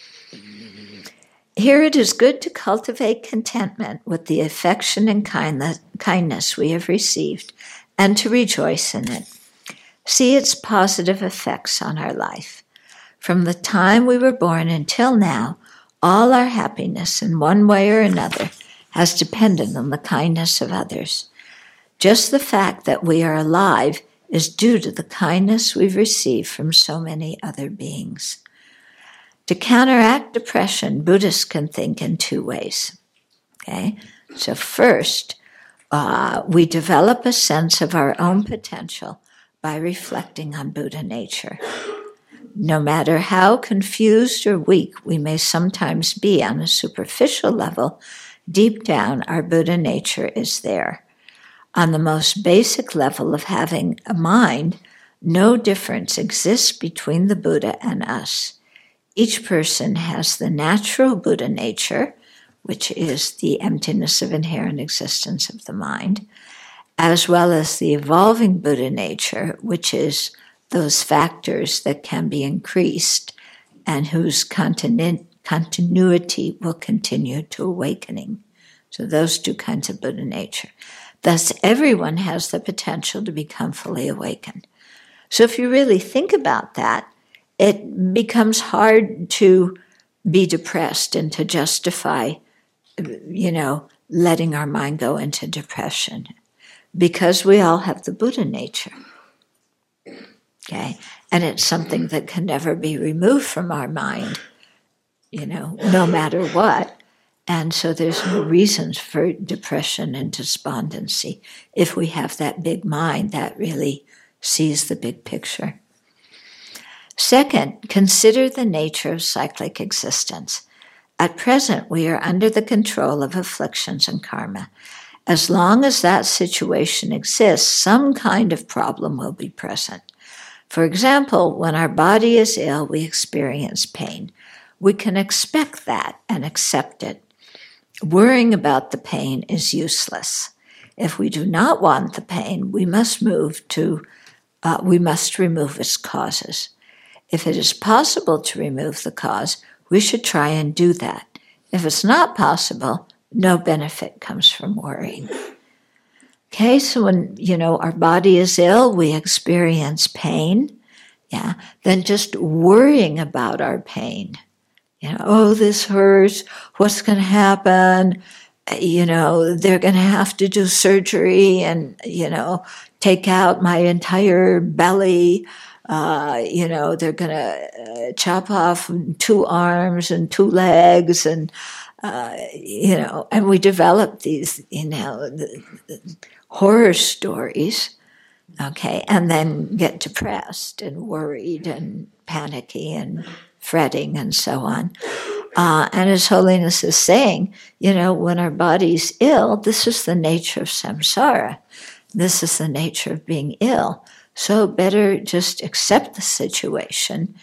Here it is good to cultivate contentment with the affection and kindness we have received and to rejoice in it. See its positive effects on our life. From the time we were born until now, all our happiness in one way or another has depended on the kindness of others. Just the fact that we are alive is due to the kindness we've received from so many other beings. To counteract depression, Buddhists can think in two ways. Okay? So first, uh, we develop a sense of our own potential by reflecting on Buddha nature. No matter how confused or weak we may sometimes be on a superficial level, deep down our Buddha nature is there. On the most basic level of having a mind, no difference exists between the Buddha and us. Each person has the natural Buddha nature, which is the emptiness of inherent existence of the mind, as well as the evolving Buddha nature, which is those factors that can be increased and whose continu- continuity will continue to awakening. So those two kinds of Buddha nature. Thus, everyone has the potential to become fully awakened. So if you really think about that, it becomes hard to be depressed and to justify, you know, letting our mind go into depression, because we all have the Buddha nature. Okay? And it's something that can never be removed from our mind, you know, no matter what. And so there's no reasons for depression and despondency if we have that big mind that really sees the big picture. Second, consider the nature of cyclic existence. At present, we are under the control of afflictions and karma. As long as that situation exists, some kind of problem will be present. For example, when our body is ill, we experience pain. We can expect that and accept it. Worrying about the pain is useless. If we do not want the pain, we must move to, uh, we must remove its causes. If it is possible to remove the cause, we should try and do that. If it's not possible, no benefit comes from worrying. Okay, so when, you know, our body is ill, we experience pain. Yeah, then just worrying about our pain. You know, oh, this hurts, what's going to happen? You know, they're going to have to do surgery and, you know, take out my entire belly. Uh, you know, they're going to uh, chop off two arms and two legs and, uh, you know, and we develop these, you know, the, the horror stories, okay, and then get depressed and worried and panicky and fretting and so on. Uh, and His Holiness is saying, you know, when our body's ill, this is the nature of samsara. This is the nature of being ill. So better just accept the situation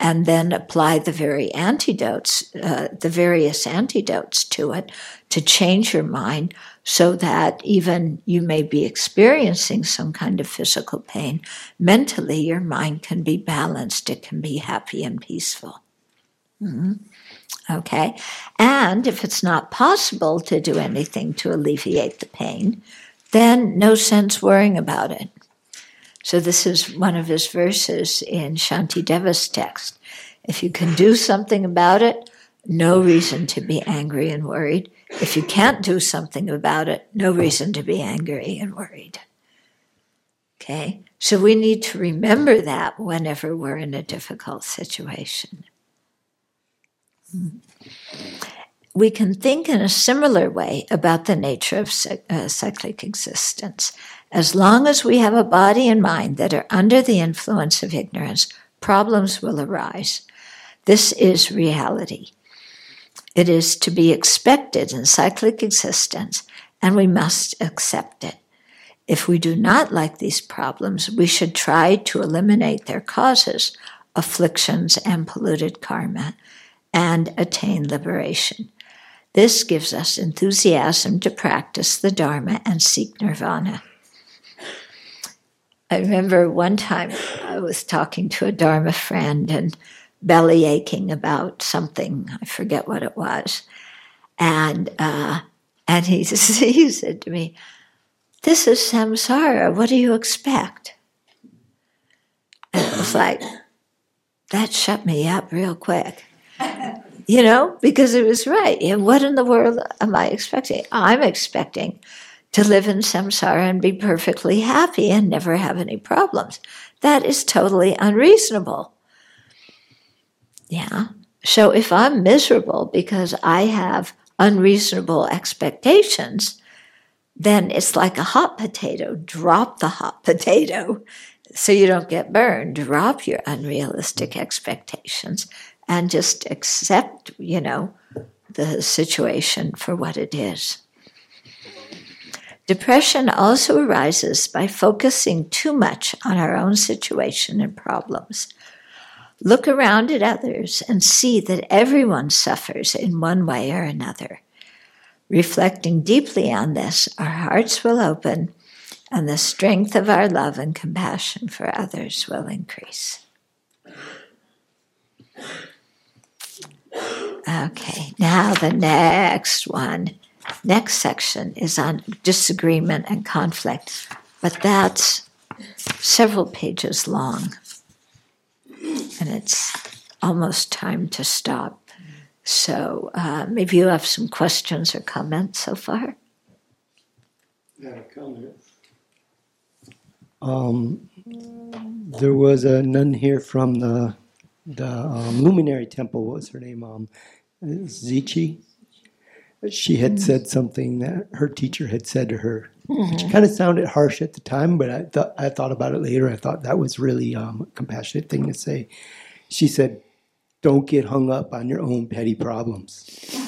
and then apply the very antidotes, uh, the various antidotes to it to change your mind so that even you may be experiencing some kind of physical pain, mentally your mind can be balanced, it can be happy and peaceful. Mm-hmm. Okay? And if it's not possible to do anything to alleviate the pain, then no sense worrying about it. So this is one of his verses in Shantideva's text. If you can do something about it, no reason to be angry and worried. If you can't do something about it, no reason to be angry and worried. Okay? So we need to remember that whenever we're in a difficult situation. We can think in a similar way about the nature of uh, cyclic existence. As long as we have a body and mind that are under the influence of ignorance, problems will arise. This is reality. It is to be expected in cyclic existence, and we must accept it. If we do not like these problems, we should try to eliminate their causes, afflictions and polluted karma, and attain liberation. This gives us enthusiasm to practice the Dharma and seek nirvana. I remember one time I was talking to a Dharma friend and belly aching about something, I forget what it was. And uh, and he, he said to me, "This is samsara, what do you expect?" And it was like, that shut me up real quick. You know, because it was right. You know, what in the world am I expecting? I'm expecting to live in samsara and be perfectly happy and never have any problems. That is totally unreasonable. Yeah. So if I'm miserable because I have unreasonable expectations, then it's like a hot potato. Drop the hot potato so you don't get burned. Drop your unrealistic expectations and just accept, you know, the situation for what it is. Depression also arises by focusing too much on our own situation and problems. Look around at others and see that everyone suffers in one way or another. Reflecting deeply on this, our hearts will open and the strength of our love and compassion for others will increase. Okay, now the next one, next section is on disagreement and conflict, but that's several pages long, and it's almost time to stop. So uh, maybe you have some questions or comments so far? I have a comment. Um, there was a nun here from the the um, Luminary Temple. What was her name? Um, Zichi. She had mm-hmm. said something that her teacher had said to her, mm-hmm. which kind of sounded harsh at the time, but I thought I thought about it later. I thought that was really um, a compassionate thing to say. She said, "Don't get hung up on your own petty problems."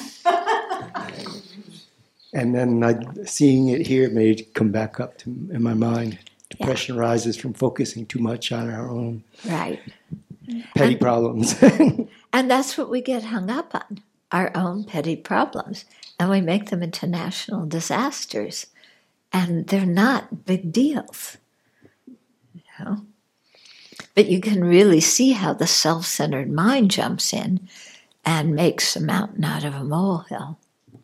And then I, seeing it here made it come back up to, in my mind. Depression yeah. arises from focusing too much on our own right. petty and, problems. And that's what we get hung up on, our own petty problems. And we make them into national disasters. And they're not big deals. You know? But you can really see how the self-centered mind jumps in and makes a mountain out of a molehill.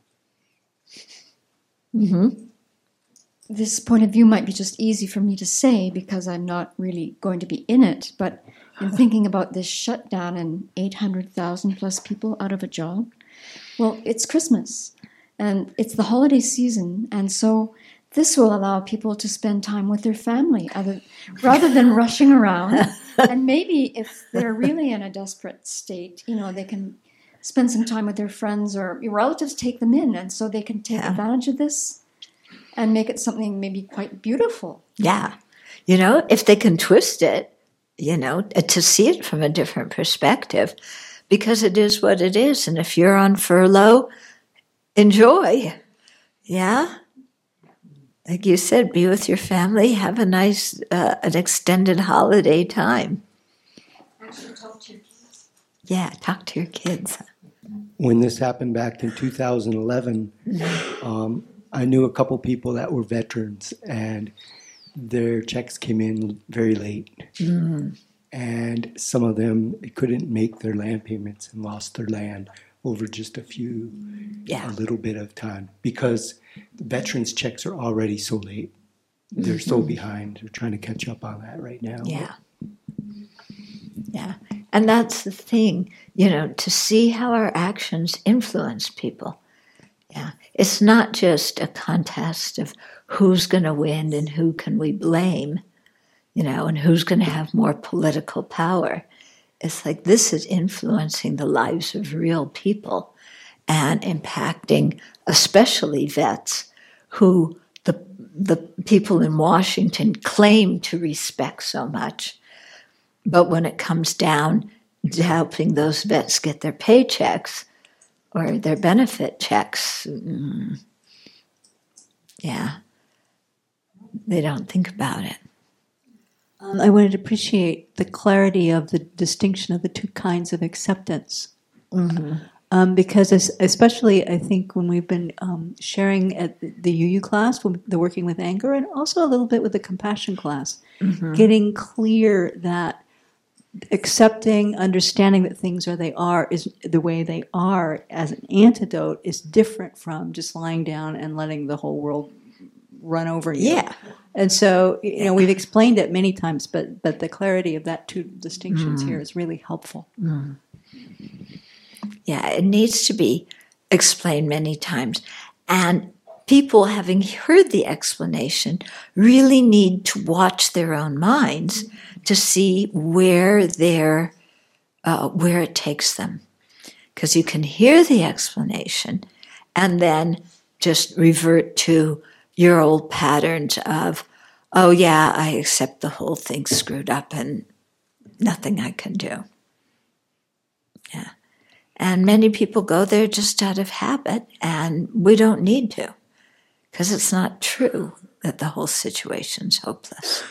Mm-hmm. This point of view might be just easy for me to say because I'm not really going to be in it, but in thinking about this shutdown and eight hundred thousand plus people out of a job, well, it's Christmas and it's the holiday season, and so this will allow people to spend time with their family other, rather than rushing around. And maybe if they're really in a desperate state, you know, they can spend some time with their friends or relatives, take them in, and so they can take yeah. advantage of this and make it something maybe quite beautiful. Yeah. You know, if they can twist it, you know, to see it from a different perspective, because it is what it is. And if you're on furlough, enjoy. Yeah. Like you said, be with your family, have a nice, uh, an extended holiday time. Actually, talk to your kids. Yeah, talk to your kids. When this happened back in two thousand eleven, um, I knew a couple people that were veterans, and their checks came in very late. Mm. And some of them couldn't make their land payments and lost their land over just a few, Yeah. a little bit of time, because the veterans' checks are already so late. They're so Mm-hmm. behind. They're trying to catch up on that right now. Yeah. Yeah. And that's the thing, you know, to see how our actions influence people. Yeah. It's not just a contest of who's going to win and who can we blame, you know, and who's going to have more political power. It's like this is influencing the lives of real people and impacting especially vets who the the people in Washington claim to respect so much. But when it comes down to helping those vets get their paychecks or their benefit checks, mm, yeah, they don't think about it. Um, I would appreciate the clarity of the distinction of the two kinds of acceptance. Mm-hmm. Um, because es- especially, I think, when we've been um, sharing at the, the U U class, with the Working with Anger, and also a little bit with the Compassion class, Mm-hmm. getting clear that accepting, understanding that things are they are is the way they are as an antidote is different from just lying down and letting the whole world run over you. Yeah. And so, you know, we've explained it many times, but but the clarity of that two distinctions Mm. here is really helpful. Mm. Yeah, it needs to be explained many times. And people, having heard the explanation, really need to watch their own minds to see where they're, uh, where it takes them. Because you can hear the explanation and then just revert to your old patterns of, oh yeah, I accept the whole thing screwed up and nothing I can do. Yeah. And many people go there just out of habit, and we don't need to, because it's not true that the whole situation's hopeless.